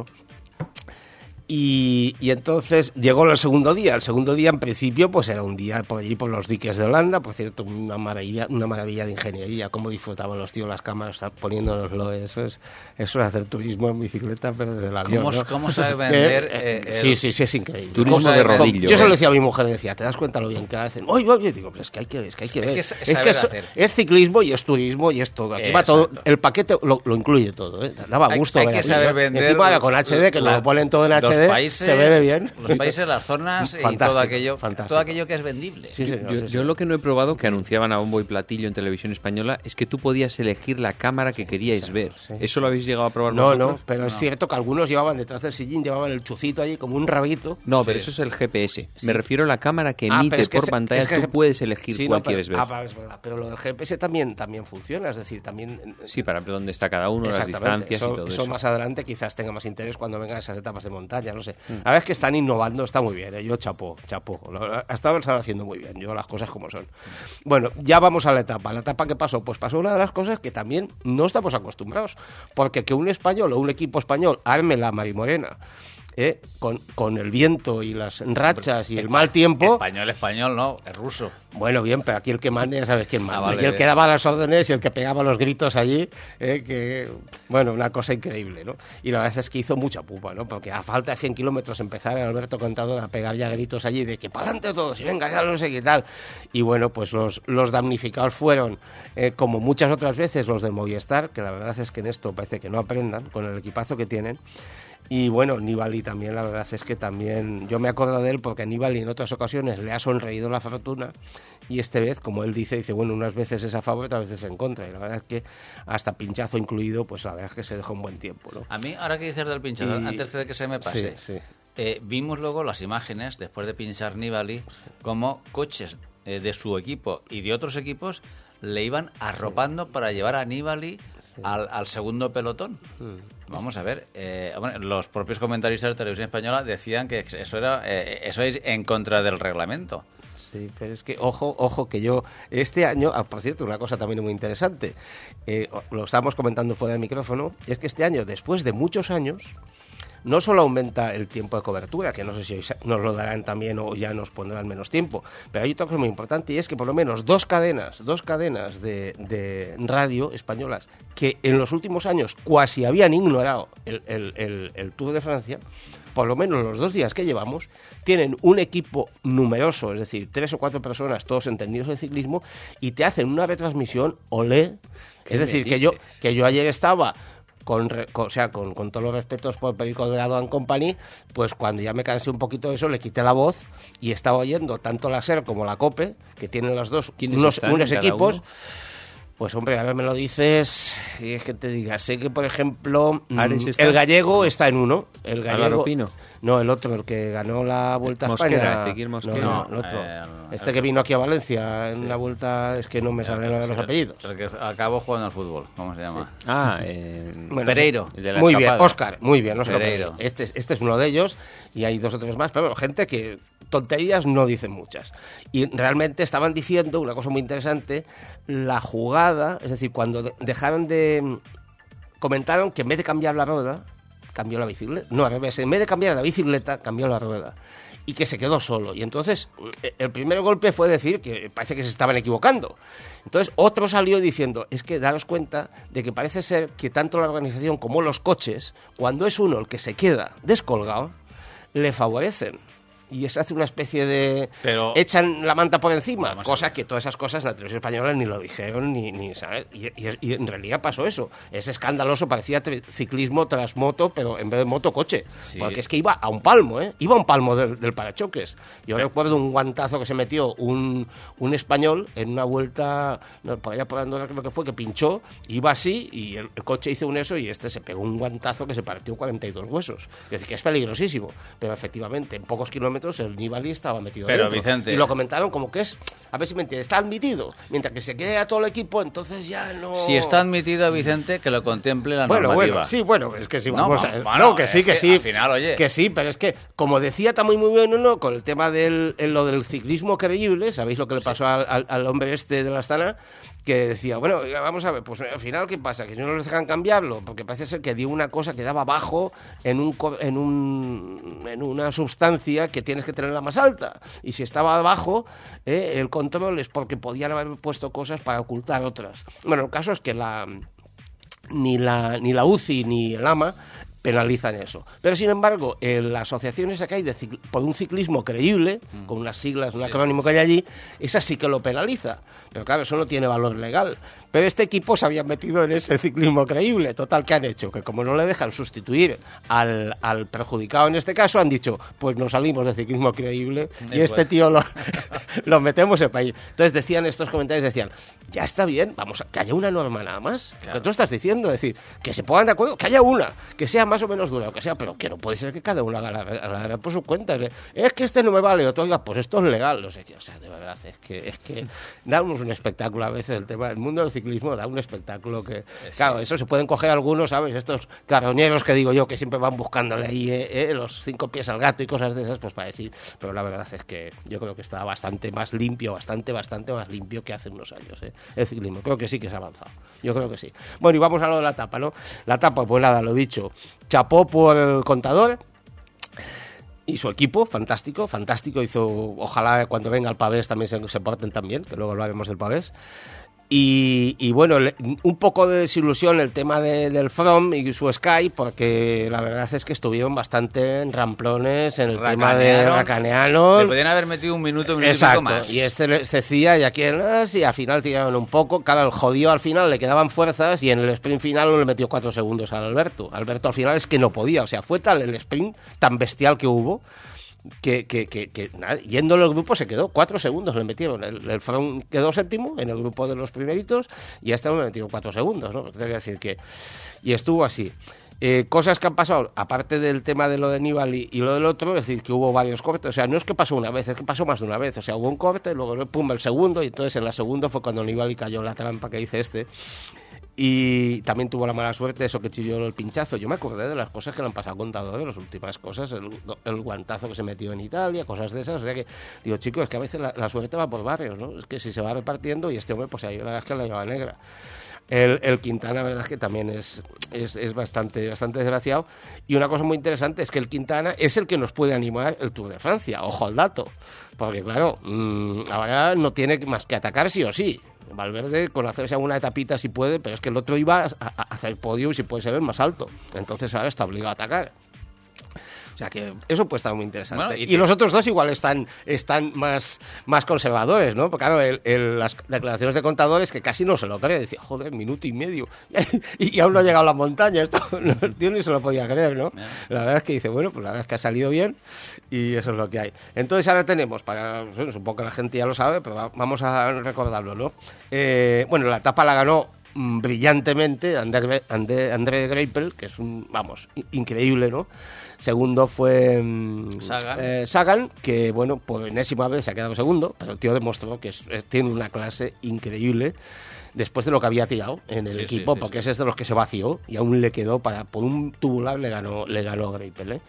Y, y entonces llegó el segundo día. El segundo día, en principio, pues era un día por allí, por los diques de Holanda. Por cierto, una maravilla, una maravilla de ingeniería. Cómo disfrutaban los tíos las cámaras poniéndonoslo. Eso es, eso es hacer turismo en bicicleta, pero desde el avión, ¿Cómo, ¿no? ¿Cómo sabe vender? Eh, eh, sí, el- sí, sí, es increíble. Turismo ¿Cómo de sabe- rodillo, Yo se lo eh. decía a mi mujer, decía, ¿te das cuenta lo bien que lo hacen? Oye, oye, digo, pero es que hay que, es que, hay que Es ver. que es Es, saber que es, hacer. es ciclismo y es turismo y es todo. Aquí va Exacto. todo. El paquete lo, lo incluye todo, ¿eh? Daba Hay- gusto hay ver que aquello, saber ¿eh? vender Encima ahora con H D, que la- nos lo ponen todo en los H D, países, se ve bien. Los países, las zonas y Fantástico, todo aquello, fantástico. todo aquello que es vendible. Sí, señor, Yo, sí, yo señor. lo que no he probado, que anunciaban a bombo y platillo en televisión española, es que tú podías elegir la cámara que queríais ver. sí. ¿Eso lo habéis llegado a probar No, vosotros? no, pero es cierto que algunos llevaban detrás del sillín, llevaban el chucito allí como un rabito. No, pero Sí. eso es el G P S. Me refiero a la cámara que Ah, emite pero es que por ese- pantalla. es que- Tú puedes elegir Sí, cuál no, pero- quieres ver. Ah, vale, es verdad, pero lo del G P S también, también funciona, es decir, también... Sí, para ver dónde está cada uno, las Exactamente, distancias eso, y todo eso eso. más adelante quizás tenga más interés cuando vengan esas etapas de montaña, no sé. La verdad es que están innovando, está muy bien, ¿eh? Yo chapó, chapó. Lo- Hasta ahora están haciendo muy bien, yo las cosas como son. Bueno, ya vamos a la etapa. ¿La etapa qué pasó? Pues pasó una de las cosas que también no estamos acostumbrados, porque que un español o un equipo español arme la Marimorena, ¿eh? con, con el viento y las rachas y el mal tiempo... Español, español, no, es ruso. Bueno, bien, pero aquí el que manda ya sabes quién manda. Ah, vale, y el bien. que daba las órdenes y el que pegaba los gritos allí, eh, que bueno, una cosa increíble, ¿no? Y la verdad es que hizo mucha pupa, ¿no? Porque a falta de cien kilómetros empezar el Alberto Contador a pegar ya gritos allí de que para adelante todos y venga, ya no sé qué tal. Y bueno, pues los, los damnificados fueron, eh, como muchas otras veces, los del Movistar, que la verdad es que en esto parece que no aprendan con el equipazo que tienen. Y bueno, Nibali también, la verdad es que también, yo me acuerdo de él porque Nibali en otras ocasiones le ha sonreído la fortuna y esta vez, como él dice, dice, bueno, unas veces es a favor y otras veces en contra. Y la verdad es que hasta pinchazo incluido, pues la verdad es que se dejó un buen tiempo, ¿no? A mí, ahora que dices del pinchador, Y- antes de que se me pase, Sí, sí. eh, vimos luego las imágenes, después de pinchar Nibali, como coches eh, de su equipo y de otros equipos le iban arropando para llevar a Nibali al, al segundo pelotón. Mm. Vamos a ver, eh, bueno, los propios comentaristas de Televisión Española decían que eso era eh, eso es en contra del reglamento. sí, pero es que, ojo, ojo, que yo, este año, ah, por cierto, una cosa también muy interesante, eh, lo estábamos comentando fuera del micrófono, es que este año, después de muchos años, no solo aumenta el tiempo de cobertura, que no sé si nos lo darán también o ya nos pondrán menos tiempo, pero hay otra cosa muy importante y es que por lo menos dos cadenas, dos cadenas de, de radio españolas que en los últimos años cuasi habían ignorado el, el, el, el Tour de Francia, por lo menos los dos días que llevamos, tienen un equipo numeroso, es decir, tres o cuatro personas, todos entendidos del ciclismo, y te hacen una retransmisión olé. Es decir, que yo, que yo ayer estaba... Con, con, o sea, con, con todos los respetos por Perico Delgado and Company, pues cuando ya me cansé un poquito de eso, le quité la voz y estaba oyendo tanto la SER como la COPE, que tienen los dos unos, unos equipos. Uno? Pues hombre, a ver, me lo dices, y es que te diga, sé que, por ejemplo, el gallego está en uno. El gallego, no, el otro, el que ganó la Vuelta a Mosquera, España. Mosquera. No, no, el otro. Eh, este que vino aquí a Valencia en sí. la Vuelta, es que no me salen los, los apellidos. El que acabó jugando al fútbol, ¿cómo se llama? Sí. Ah, eh, bueno, Pereiro. El de la muy escapada. Bien, Óscar, muy bien. No sé Pereiro. Este, este es uno de ellos y hay dos o tres más, pero bueno, gente que tonterías no dicen muchas. Y realmente estaban diciendo una cosa muy interesante, la jugada, es decir, cuando de, dejaron de... Comentaron que en vez de cambiar la rueda, cambió la bicicleta. No, al revés, en vez de cambiar la bicicleta, cambió la rueda. Y que se quedó solo. Y entonces, el primer golpe fue decir que parece que se estaban equivocando. Entonces, otro salió diciendo, es que daros cuenta de que parece ser que tanto la organización como los coches, cuando es uno el que se queda descolgado, le favorecen. Y se hace una especie de... Pero, echan la manta por encima, cosa que todas esas cosas en la televisión española ni lo dijeron, ni, ni ¿sabes? Y, y, y en realidad pasó eso. Es escandaloso, parecía ciclismo tras moto, pero en vez de moto, coche. Sí. Porque es que iba a un palmo, ¿eh? Iba a un palmo del, del parachoques. Yo pero, recuerdo un guantazo que se metió un, un español en una vuelta, no, por allá por Andorra creo que fue, que pinchó, iba así, y el, el coche hizo un eso, y este se pegó un guantazo que se partió cuarenta y dos huesos. Es decir, que es peligrosísimo. Pero efectivamente, en pocos kilómetros el Nibali estaba metido pero, dentro. Vicente, y lo comentaron como que es, a ver si me entiendes, está admitido, mientras que se quede a todo el equipo, entonces ya no... Si está admitido, Vicente, que lo contemple la bueno, normativa. Bueno, sí, bueno, es que sí, no, vamos no, a... Bueno, no, que sí, que, que sí, al final, oye... que sí, pero es que, como decía también muy bien uno, con el tema del lo del ciclismo creíble, ¿sabéis lo que le pasó sí. al, al, al hombre este de la Astana? Que decía, bueno, vamos a ver, pues al final, ¿qué pasa? Que no les dejan cambiarlo, porque parece ser que dio una cosa que daba bajo en un en un en una sustancia que tienes que tenerla más alta. Y si estaba abajo, eh, el control es porque podían haber puesto cosas para ocultar otras. Bueno, el caso es que la ni la ni la U C I ni el AMA penalizan eso. Pero, sin embargo, en la asociación esa que hay de cicl- por un ciclismo creíble, mm. con unas siglas, un sí. acrónimo que hay allí, esa sí que lo penaliza. Pero, claro, eso no tiene valor legal. Pero este equipo se había metido en ese ciclismo creíble. Total, ¿qué han hecho? Que como no le dejan sustituir al, al perjudicado en este caso, han dicho, pues nos salimos de ciclismo creíble y, y este pues. tío lo, lo metemos en país. Entonces decían estos comentarios, decían, ya está bien, vamos, a, que haya una norma nada más. Claro. Que tú estás diciendo, es decir, que se pongan de acuerdo, que haya una, que sea más o menos dura, o que sea, pero que no puede ser que cada uno haga la, la, la por su cuenta. Es que este no me vale, otro diga, pues esto es legal. No sé qué, o sea, de verdad, es que, es que damos un espectáculo a veces, el tema del mundo del ciclismo da un espectáculo que, sí. claro, eso se pueden coger algunos, ¿sabes? Estos carroñeros que digo yo, que siempre van buscándole ahí eh, eh, los cinco pies al gato y cosas de esas, pues para decir, pero la verdad es que yo creo que está bastante más limpio, bastante, bastante más limpio que hace unos años, ¿eh? El ciclismo, creo que sí que se ha avanzado, yo creo que sí. Bueno, y vamos a lo de la etapa, ¿no? La etapa, pues nada, lo dicho, chapó por el Contador y su equipo, fantástico, fantástico, hizo, ojalá cuando venga el Pavés también se, se porten tan bien, que luego hablaremos del Pavés. Y, y bueno, le, un poco de desilusión el tema de, del Fromm y su Sky, porque la verdad es que estuvieron bastante ramplones en el tema de Racaneanon. Le podían haber metido un minuto, un minuto Exacto, más. Y este decía, y aquí ah, sí, al final tiraron un poco. Claro, el jodido al final le quedaban fuerzas y en el sprint final no le metió cuatro segundos al Alberto. Alberto al final es que no podía, o sea, fue tal el sprint tan bestial que hubo. Que, que, que, que nada, yéndolo el grupo se quedó cuatro segundos le metieron, el, el Fromm quedó séptimo en el grupo de los primeritos y a este me metieron cuatro segundos, ¿no? Tengo que decir que y estuvo así. Eh, cosas que han pasado, aparte del tema de lo de Nibali y, y lo del otro, es decir, que hubo varios cortes, o sea, no es que pasó una vez, es que pasó más de una vez, o sea, hubo un corte, luego pum, el segundo, y entonces en la segunda fue cuando Nibali cayó en la trampa que dice este. Y también tuvo la mala suerte, eso que chilló el pinchazo. Yo me acordé de las cosas que le han pasado a Contador, de las últimas cosas, el, el guantazo que se metió en Italia, cosas de esas. O sea que, digo, chicos, es que a veces la, la suerte va por barrios, ¿no? Es que si se va repartiendo, y este hombre, pues ahí la verdad es que la lleva negra. El, el Quintana, la verdad es que también es, es, es bastante, bastante desgraciado. Y una cosa muy interesante es que el Quintana es el que nos puede animar el Tour de Francia. Ojo al dato. Porque, claro, mmm, ahora no tiene más que atacar sí o sí. Valverde con hacerse alguna etapita si puede, pero es que el otro iba a, a hacer podio y si puede ser el más alto. Entonces ahora está obligado a atacar. O sea que eso puede estar muy interesante. Bueno, y, y los otros dos igual están, están más, más conservadores, ¿no? Porque claro, el, el, las declaraciones de Contadores que casi no se lo cree. Decía, joder, minuto y medio. Y, y aún no ha llegado a la montaña. Esto el tío ni se lo podía creer, ¿no? La verdad es que dice, bueno, pues la verdad es que ha salido bien y eso es lo que hay. Entonces ahora tenemos, para bueno, supongo que la gente ya lo sabe, pero va, vamos a recordarlo, ¿no? Eh, bueno, la etapa la ganó brillantemente André, André, André Greipel, que es un, vamos, increíble, ¿no? Segundo fue Sagan. Eh, Sagan, que bueno, por enésima vez se ha quedado segundo, pero el tío demostró que es, es, tiene una clase increíble después de lo que había tirado en el sí, equipo, sí, sí, porque sí. ese es de los que se vació y aún le quedó para por un tubular le ganó, le ganó Greipel, ¿eh?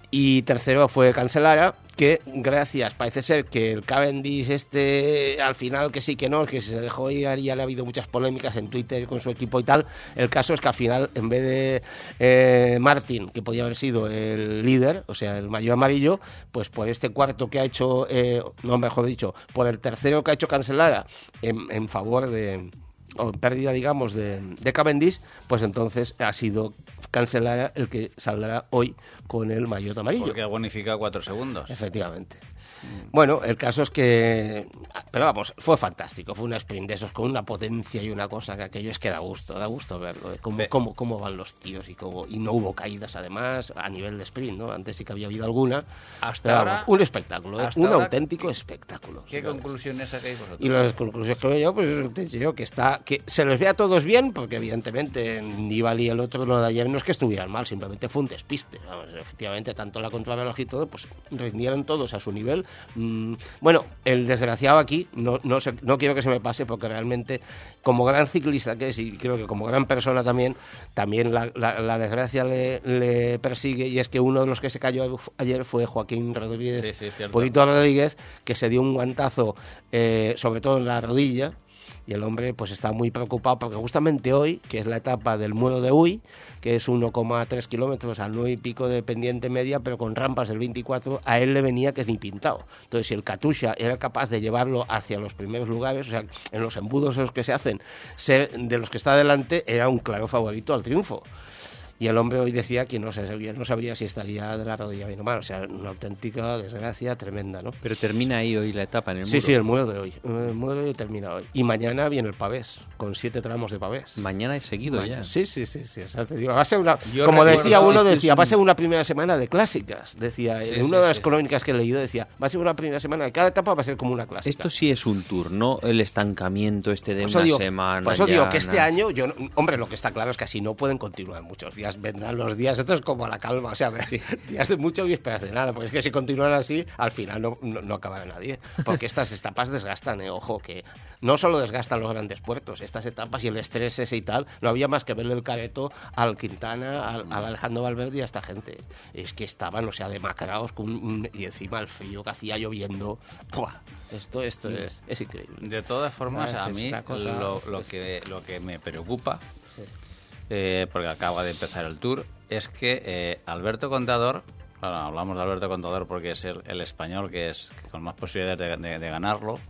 Y tercero fue Cancellara, que gracias, parece ser que el Cavendish este, al final que sí que no, que se dejó ir y ya le ha habido muchas polémicas en Twitter con su equipo y tal. El caso es que al final, en vez de eh, Martin, que podía haber sido el líder, o sea, el maillot amarillo, pues por este cuarto que ha hecho, eh, no mejor dicho, por el tercero que ha hecho Cancellara en, en favor de... o pérdida, digamos, de, de Cavendish, pues entonces ha sido Cancellara el que saldrá hoy con el maillot amarillo. Porque ha bonificado cuatro segundos. Efectivamente. Bueno, el caso es que... Pero vamos, fue fantástico. Fue un sprint de esos con una potencia y una cosa que aquello es que da gusto, da gusto verlo. ¿eh? Cómo, cómo, cómo van los tíos y cómo y no hubo caídas además a nivel de sprint, ¿no? Antes sí que había habido alguna. Hasta pero, ahora... Vamos, un espectáculo, ¿eh? Un ahora, auténtico ¿qué, espectáculo. ¿Qué conclusiones sacáis vosotros? Y las conclusiones que veo yo, pues te digo que está que se les ve a todos bien, porque evidentemente Nibali y el otro, lo de ayer, no es que estuvieran mal, simplemente fue un despiste. Vamos, efectivamente, tanto la contrarreloj y todo, pues rindieron todos a su nivel. Mm, Bueno, el desgraciado aquí, no, no, se, no quiero que se me pase, porque realmente, como gran ciclista que es, y creo que como gran persona también, también la, la, la desgracia le, le persigue, y es que uno de los que se cayó ayer fue Joaquín Rodríguez, sí, sí, Polito Rodríguez, que se dio un guantazo, eh, sobre todo en la rodilla, y el hombre pues está muy preocupado porque justamente hoy, que es la etapa del Muro de Huy, que es uno coma tres kilómetros al nueve y pico de pendiente media, pero con rampas del veinticuatro, a él le venía que es ni pintado. Entonces, si el Katusha era capaz de llevarlo hacia los primeros lugares, o sea, en los embudos esos que se hacen, ser de los que está delante, era un claro favorito al triunfo. Y el hombre hoy decía que no, sabía, no sabría si estaría de la rodilla bien o mal. O sea, una auténtica desgracia tremenda, ¿no? Pero termina ahí hoy la etapa en el muro. Sí, sí, el muro de hoy. El muro de hoy termina hoy. Y mañana viene el pavés, con siete tramos de pavés. Mañana es seguido mañana. ya. Sí, sí, sí. sí. O sea, te digo, va a ser una, Yo como recuerdo, decía uno, este decía, un... va a ser una primera semana de clásicas. Decía, sí, en una sí, de las sí. crónicas que he leído decía, va a ser una primera semana, cada etapa va a ser como una clásica. Esto sí es un tour, no el estancamiento este de Por eso una digo, semana. Por eso ya, digo que este nada. año, yo, hombre, lo que está claro es que así no pueden continuar muchos días. Vendrán los días, esto es como a la calma, o sea, sí. días de mucho y esperas de nada, porque es que si continúan así, al final no, no, no acabará nadie. Porque estas etapas desgastan, ¿eh? Ojo, que no solo desgastan los grandes puertos, estas etapas y el estrés ese y tal, no había más que verle el careto al Quintana, al, al Alejandro Valverde y a esta gente. Es que estaban, o sea, demacrados con un, y encima el frío que hacía lloviendo. ¡Buah! Esto, esto es, es increíble. De todas formas, a Es mí cosa, lo, es, lo, es... que, lo que me preocupa, Sí. eh, porque acaba de empezar el Tour, es que eh, Alberto Contador, bueno, hablamos de Alberto Contador porque es el, el español que es con más posibilidades de, de, de ganarlo,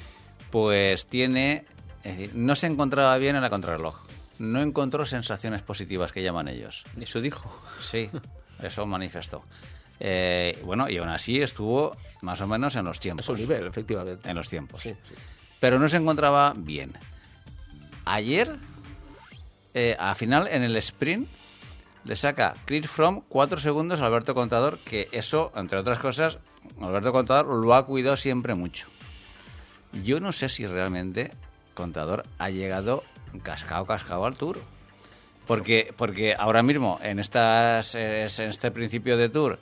pues tiene, es decir, no se encontraba bien en la contrarreloj, no encontró sensaciones positivas que llaman ellos. Eso dijo. Sí, eso manifestó. Eh, bueno, y aún así estuvo más o menos en los tiempos. Es un nivel, efectivamente. En los tiempos. Sí, sí. Pero no se encontraba bien. Ayer, eh, al final, en el sprint, le saca Chris Froome cuatro segundos a Alberto Contador, que eso, entre otras cosas, Alberto Contador lo ha cuidado siempre mucho. Yo no sé si realmente Contador ha llegado cascado, cascado al Tour. Porque, porque ahora mismo, en, estas, en este principio de Tour,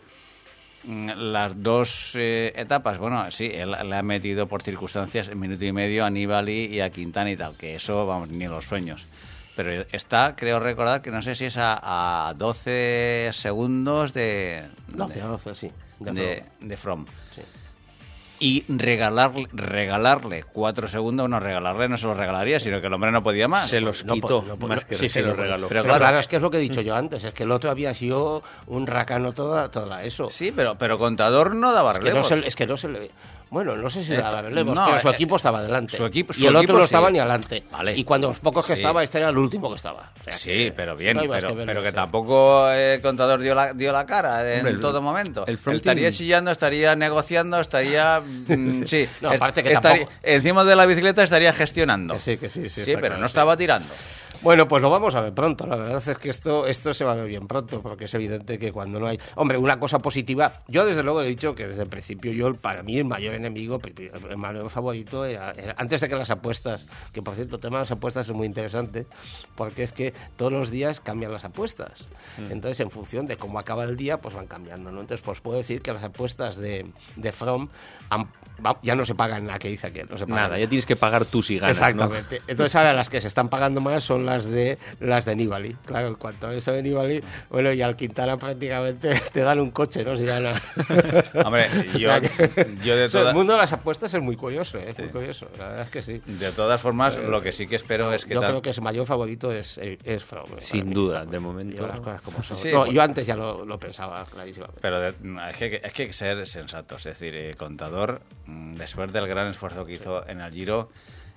las dos eh, etapas, bueno, sí, él le ha metido por circunstancias en minuto y medio a Nibali y a Quintana y tal, que eso, vamos, ni en los sueños. pero está, creo recordar que no sé si es a, a doce segundos de... doce, doce, sí. De, de, de From. Sí. Y regalarle, regalarle cuatro segundos, no regalarle, no se los regalaría, sino que el hombre no podía más. Se los No quitó, po- no po- más no- que sí, se sí, los no, regaló. pero Pero claro, claro, es que es lo que he dicho yo antes, es que el otro había sido un racano toda, toda eso. Sí, pero, pero Contador no daba Es que no relevos. se, es que no se le... Bueno, no sé si Esta- daba relevos, no, pero su eh, equipo estaba adelante. su equipo- y su el otro equipo no sí. estaba ni adelante. Vale. Y cuando los pocos que Sí. estaba, este era el último que estaba. O sea, Sí, que pero bien, no hay más pero, que verlo, pero que sí. tampoco el Contador dio la, dio la cara en Hombre, el- todo momento. el Él From estaría Team- chillando, estaría negociando, estaría... mm, sí, No, es- aparte que estaría- tampoco- encima de la bicicleta estaría gestionando. Que sí, que sí, sí, Sí, está pero claro, no sí. estaba tirando. Bueno, pues lo vamos a ver pronto. La verdad es que esto, esto se va a ver bien pronto, porque es evidente que cuando no hay... Hombre, una cosa positiva... Yo, desde luego, he dicho que desde el principio, yo para mí, el mayor enemigo, el mayor favorito, era, era- antes de que las apuestas... Que, por cierto, el tema de las apuestas es muy interesante, porque es que todos los días cambian las apuestas. Mm. Entonces, en función de cómo acaba el día, pues van cambiando, ¿no? Entonces, pues puedo decir que las apuestas de, de From han- va- ya no se pagan la que dice aquel. No se pagan. Nada, ya tienes que pagar tú si ganas, ¿no? Exactamente. Entonces ahora las que se están pagando más son las de las de Nibali. Claro, en cuanto a eso de Nibali, bueno, y al Quintana prácticamente te dan un coche, ¿no? Si gana. Hombre, yo, O sea que- yo de, o sea, toda- el mundo de las apuestas es muy curioso, ¿eh? Es Sí. muy curioso. La verdad es que sí. de todas formas, lo que sí que espero es que... Yo tan- creo que su mayor favorito es, es From. eh, Sin para mí. duda, de momento. Yo las cosas como son. Sí, No, pues- yo antes ya lo, lo pensaba clarísimamente. Pero de- es, que, es que hay que ser sensatos, es decir, eh, Contador, mm, después del gran esfuerzo que hizo en el Giro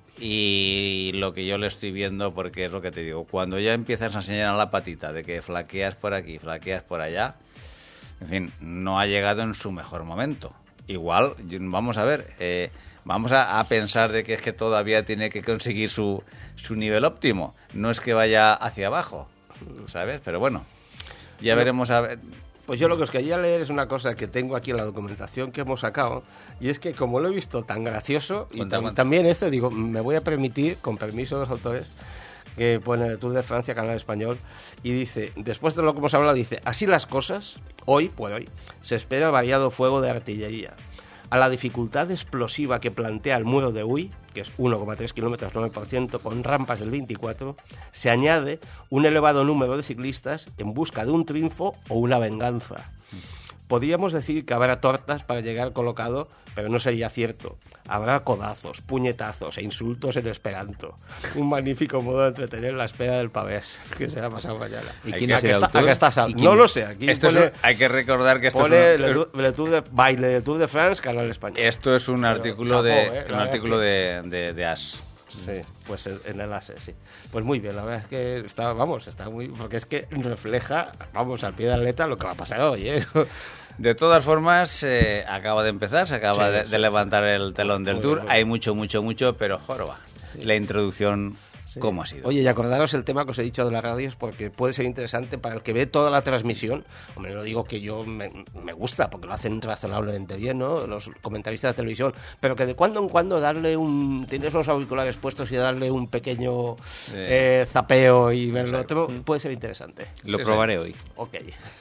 y lo que yo le estoy viendo, porque es lo que te digo, cuando ya empiezas a enseñar a la patita de que flaqueas por aquí, flaqueas por allá, en fin, no ha llegado en su mejor momento. Igual, yo- vamos a ver, eh, vamos a, a pensar de que es que todavía tiene que conseguir su, su nivel óptimo, no es que vaya hacia abajo, ¿sabes? Pero bueno, ya veremos a ver... Pues yo lo que os quería leer es una cosa que tengo aquí en la documentación que hemos sacado, y es que como lo he visto tan gracioso, y Cuenta, tam- cuenta. también esto, digo, me voy a permitir, con permiso de los autores, que pone el Tour de Francia, Canal Español, y dice, después de lo que hemos hablado, dice, así las cosas, hoy, pues hoy, se espera variado fuego de artillería. A la dificultad explosiva que plantea el muro de Huy, que es uno coma tres kilómetros, nueve por ciento, con rampas del veinticuatro, se añade un elevado número de ciclistas en busca de un triunfo o una venganza. Podríamos decir que habrá tortas para llegar colocado, pero no sería cierto. Habrá codazos, puñetazos e insultos en esperanto. Un magnífico modo de entretener la espera del pavés, que se va a pasar mañana. ¿Y Hay quién que- es el Aquí está- autor? aquí está Sal- ¿Y quién- No lo sé, aquí Esto es pone, un- hay que recordar que esto pone es un, Le Tour- Le Tour de baile del Tour de France, Canal Español. esto es un Pero, artículo chapó, de eh, la un verdad artículo es de, de, de As. Sí, pues en en el A S E, sí. Pues muy bien, la verdad es que está, vamos, está muy... Porque es que refleja, vamos, al pie de la letra lo que va a pasar hoy, ¿eh? De todas formas, eh, acaba de empezar, se acaba Sí, de, sí, de levantar el telón del Muy tour. bien, muy Hay bien. mucho, mucho, mucho, pero joroba. La introducción, ¿cómo ha sido? Oye, y acordaros el tema que os he dicho de las radios, porque puede ser interesante para el que ve toda la transmisión. Hombre, no digo que yo me, me gusta, porque lo hacen razonablemente bien, ¿no? Los comentaristas de televisión, pero que de cuando en cuando darle un... Tienes los auriculares puestos y darle un pequeño eh, zapeo y verlo otro, puede ser interesante. Lo Sí, probaré hoy. Ok.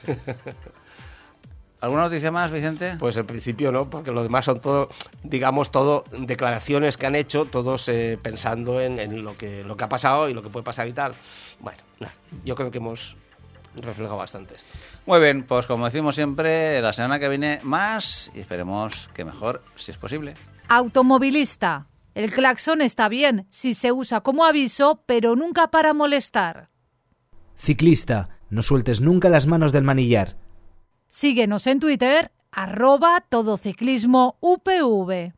¿Alguna noticia más, Vicente? Pues en principio no, porque lo demás son todo, digamos, todo declaraciones que han hecho, todos eh, pensando en, en lo que lo que ha pasado y lo que puede pasar y tal. Bueno, nada, yo creo que hemos reflejado bastante esto. Muy bien, pues como decimos siempre, la semana que viene más y esperemos que mejor, si es posible. Automovilista. El claxon está bien si se usa como aviso, pero nunca para molestar. Ciclista, no sueltes nunca las manos del manillar. Síguenos en Twitter, arroba todociclismo U P V.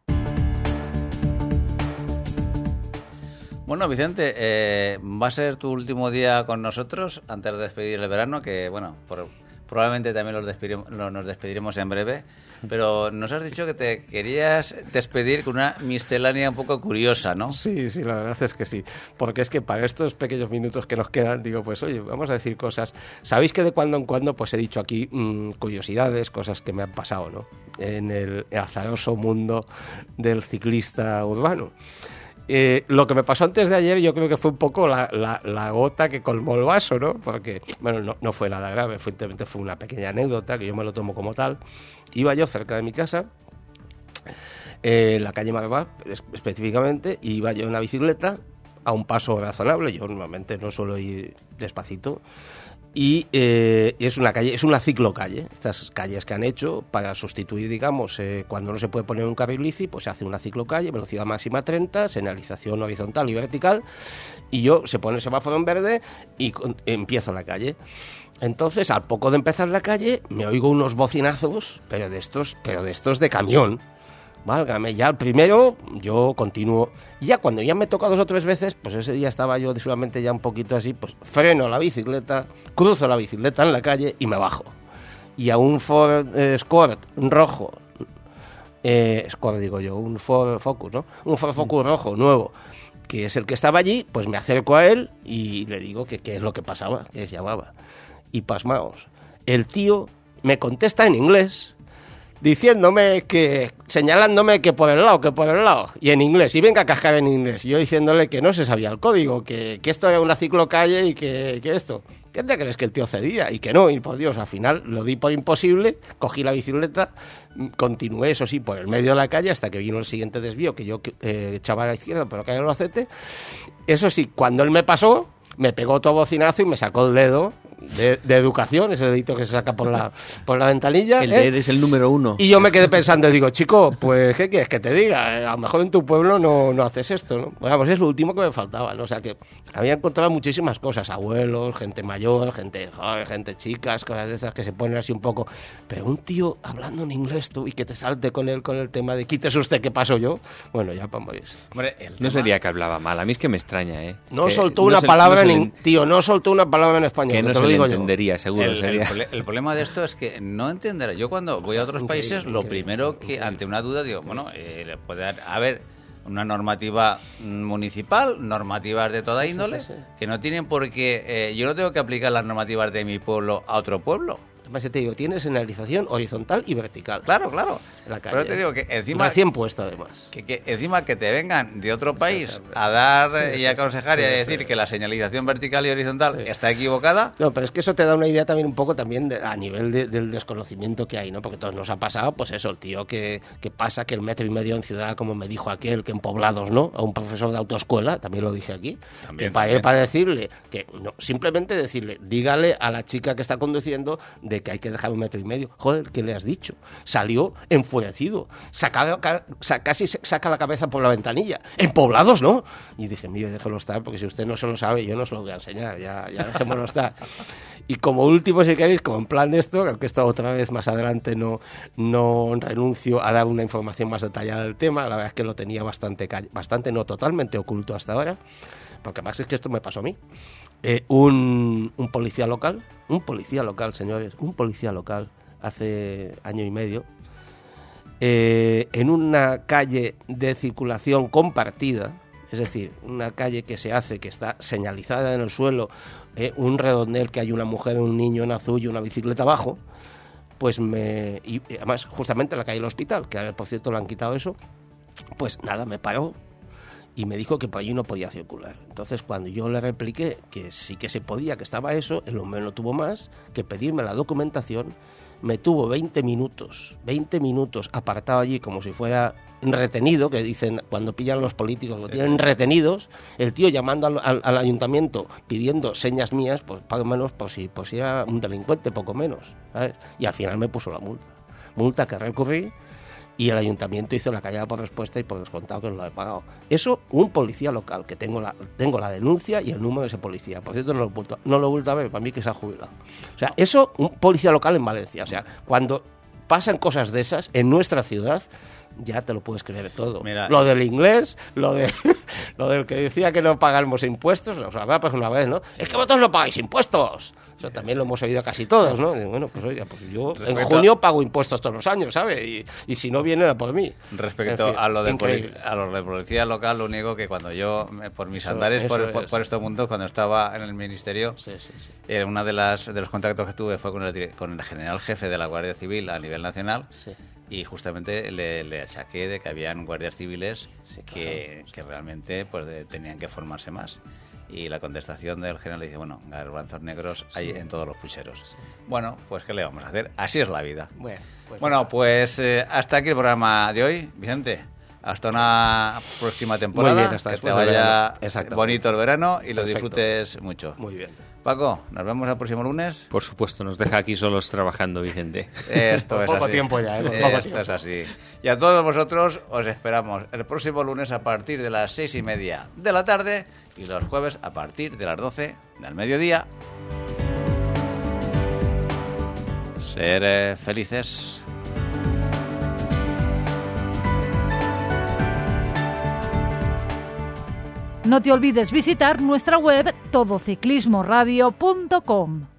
Bueno, Vicente, eh, va a ser tu último día con nosotros antes de despedir el verano, que bueno, por, probablemente también los despediremos, lo- nos despediremos en breve, pero nos has dicho que te querías despedir con una miscelánea un poco curiosa, ¿no? Sí, sí, la verdad es que sí. Porque es que para estos pequeños minutos que nos quedan, digo, pues oye, vamos a decir cosas. Sabéis que de cuando en cuando pues he dicho aquí mmm, curiosidades, cosas que me han pasado, ¿no? En el azaroso mundo del ciclista urbano. Eh, lo que me pasó antes de ayer yo creo que fue un poco la, la, la gota que colmó el vaso, ¿no? Porque, bueno, no, no fue nada grave, fue, simplemente fue una pequeña anécdota que yo me lo tomo como tal. Iba yo cerca de mi casa, eh, en la calle Marvá específicamente, y iba yo en la bicicleta, a un paso razonable. Yo normalmente no suelo ir despacito. Y eh, es una calle, es una ciclocalle, estas calles que han hecho para sustituir, digamos, eh, cuando no se puede poner un carril bici, pues se hace una ciclocalle, velocidad máxima treinta, señalización horizontal y vertical, y yo se pone el semáforo en verde y con, empiezo la calle. Entonces, al poco de empezar la calle, me oigo unos bocinazos, pero de estos, pero de estos de camión. Válgame, ya el primero yo continúo. Y ya cuando ya me toca dos o tres veces, pues ese día estaba yo solamente ya un poquito así, pues freno la bicicleta, cruzo la bicicleta en la calle y me bajo. Y a un Ford eh, Escort rojo, eh, Escort digo yo, un Ford Focus, ¿no? Un Ford Focus rojo, nuevo, que es el que estaba allí, pues me acerco a él y le digo que qué es lo que pasaba, que se llamaba. Y pasmaos, el tío me contesta en inglés, diciéndome que, señalándome que por el lado, que por el lado, y en inglés, y venga a cascar en inglés, y yo diciéndole que no se sabía el código, que, que esto era una ciclocalle y que, que esto. ¿Qué te crees que el tío cedía? Y que no, y por Dios, al final lo di por imposible, cogí la bicicleta, continué, eso sí, por el medio de la calle hasta que vino el siguiente desvío, que yo eh, echaba a la izquierda por la calle de Albacete. Eso sí, cuando él me pasó, me pegó otro bocinazo y me sacó el dedo de, de educación, ese dedito que se saca por la, por la ventanilla. El ¿eh? dedo es el número uno. Y yo me quedé pensando, digo, chico, pues, ¿qué quieres que te diga? Eh, a lo mejor en tu pueblo no, no haces esto, ¿no? Bueno, pues es lo último que me faltaba, ¿no? O sea, que había encontrado muchísimas cosas, abuelos, gente mayor, gente joven, gente chicas, cosas de esas que se ponen así un poco. Pero un tío hablando en inglés tú y que te salte con él con el tema de quítese usted, ¿qué paso yo? Bueno, ya para morirse. Hombre, el No tema... sería que hablaba mal, a mí es que me extraña, ¿eh? No que soltó no una se- palabra no se en... le- in- Tío, no soltó una palabra en español, Que no te se lo le digo yo. entendería, seguro. El, el sería. prole- el problema de esto es que no entenderá. Yo cuando voy a otros Increíble, países, lo increíble, primero que increíble. ante una duda digo, bueno, eh, puede haber una normativa municipal, normativas de toda índole, sí, sí. que no tienen por qué... eh, yo no tengo que aplicar las normativas de mi pueblo a otro pueblo. Además, te digo, tiene señalización horizontal y vertical. Claro, claro. En la calle. Pero te digo que encima... Recién puesto, además. Que, que encima que te vengan de otro país a dar Sí, y sí, a aconsejar sí, y a sí, decir sí. que la señalización vertical y horizontal Sí. está equivocada. No, pero es que eso te da una idea también un poco también de- a nivel de- del desconocimiento que hay, ¿no? Porque todos nos ha pasado, pues eso, el tío que, que pasa que el metro y medio en ciudad, como me dijo aquel, que en poblados, ¿no? A un profesor de autoescuela, también lo dije aquí, También, que para también. él, para decirle, que no, simplemente decirle, dígale a la chica que está conduciendo de que hay que dejar un metro y medio. Joder, ¿qué le has dicho? Salió enfurecido, saca, ca- sa- casi se- saca la cabeza por la ventanilla. En poblados, ¿no? Y dije, mire, déjelo estar, porque si usted no se lo sabe, yo no se lo voy a enseñar, ya, ya dejémoslo estar. Y como último, si queréis, como en plan de esto, aunque esto otra vez más adelante no, no renuncio a dar una información más detallada del tema, la verdad es que lo tenía bastante, ca- bastante no totalmente oculto hasta ahora, porque además es que esto me pasó a mí. Eh, un, un policía local, un policía local, señores, un policía local, hace año y medio, eh, en una calle de circulación compartida, es decir, una calle que se hace, que está señalizada en el suelo, eh, un redondel que hay una mujer, un niño en azul y una bicicleta abajo, pues me... Y además, justamente en la calle del hospital, que por cierto le han quitado eso, pues nada, me paró y me dijo que por allí no podía circular. Entonces, cuando yo le repliqué que sí que se podía, que estaba eso, el hombre no tuvo más que pedirme la documentación. Me tuvo veinte minutos, veinte minutos apartado allí como si fuera retenido, que dicen cuando pillan los políticos, lo tienen retenidos, el tío llamando al, al, al ayuntamiento pidiendo señas mías, pues pago menos por si, por si era un delincuente, poco menos, ¿sabes? Y al final me puso la multa. Multa que recurrí y el ayuntamiento hizo la callada por respuesta y por descontado que no lo he pagado. Eso, un policía local, que tengo la tengo la denuncia y el número de ese policía. Por cierto, no lo he vuelto, no lo he vuelto a ver, para mí que se ha jubilado. O sea, eso, un policía local en Valencia. O sea, cuando pasan cosas de esas en nuestra ciudad, ya te lo puedes creer todo. Mira, lo del inglés, lo de lo del que decía que no pagamos impuestos, o sea, pues una vez, ¿no? Es que vosotros no pagáis impuestos. Eso también lo hemos oído casi todos, ¿no? Y bueno, pues oiga, pues yo Respecto en junio pago impuestos todos los años, ¿sabes? Y, y si no viene era por mí. Respecto En fin, a lo de increíble. poli- a lo de policía local, lo único que cuando yo, me- por mis Eso- andares por, eso por, es. por estos mundos, cuando estaba en el ministerio, Sí, sí, sí. eh, una de las de los contactos que tuve fue con el, dire- con el general jefe de la Guardia Civil a nivel nacional. Sí. Y justamente le, le achaqué de que habían guardias civiles Sí, que, que realmente pues de- tenían que formarse más. Y la contestación del general le dice, bueno, garbanzos negros hay en todos los pucheros. Bueno, pues ¿qué le vamos a hacer? Así es la vida. Bueno, pues Bueno, pues eh, hasta aquí el programa de hoy, Vicente. Hasta una próxima temporada. Muy bien, hasta que te después del vaya verano. Exactamente. bonito el verano y lo Perfecto. disfrutes mucho. Muy bien. Paco, nos vemos el próximo lunes. Por supuesto, nos deja aquí solos trabajando, Vicente. Esto Por es poco así. tiempo ya, ¿eh? Por poco Esto tiempo. es así. Y a todos vosotros os esperamos el próximo lunes a partir de las seis y media de la tarde y los jueves a partir de las doce del mediodía. Ser eh, felices. No te olvides visitar nuestra web todo ciclismo radio punto com.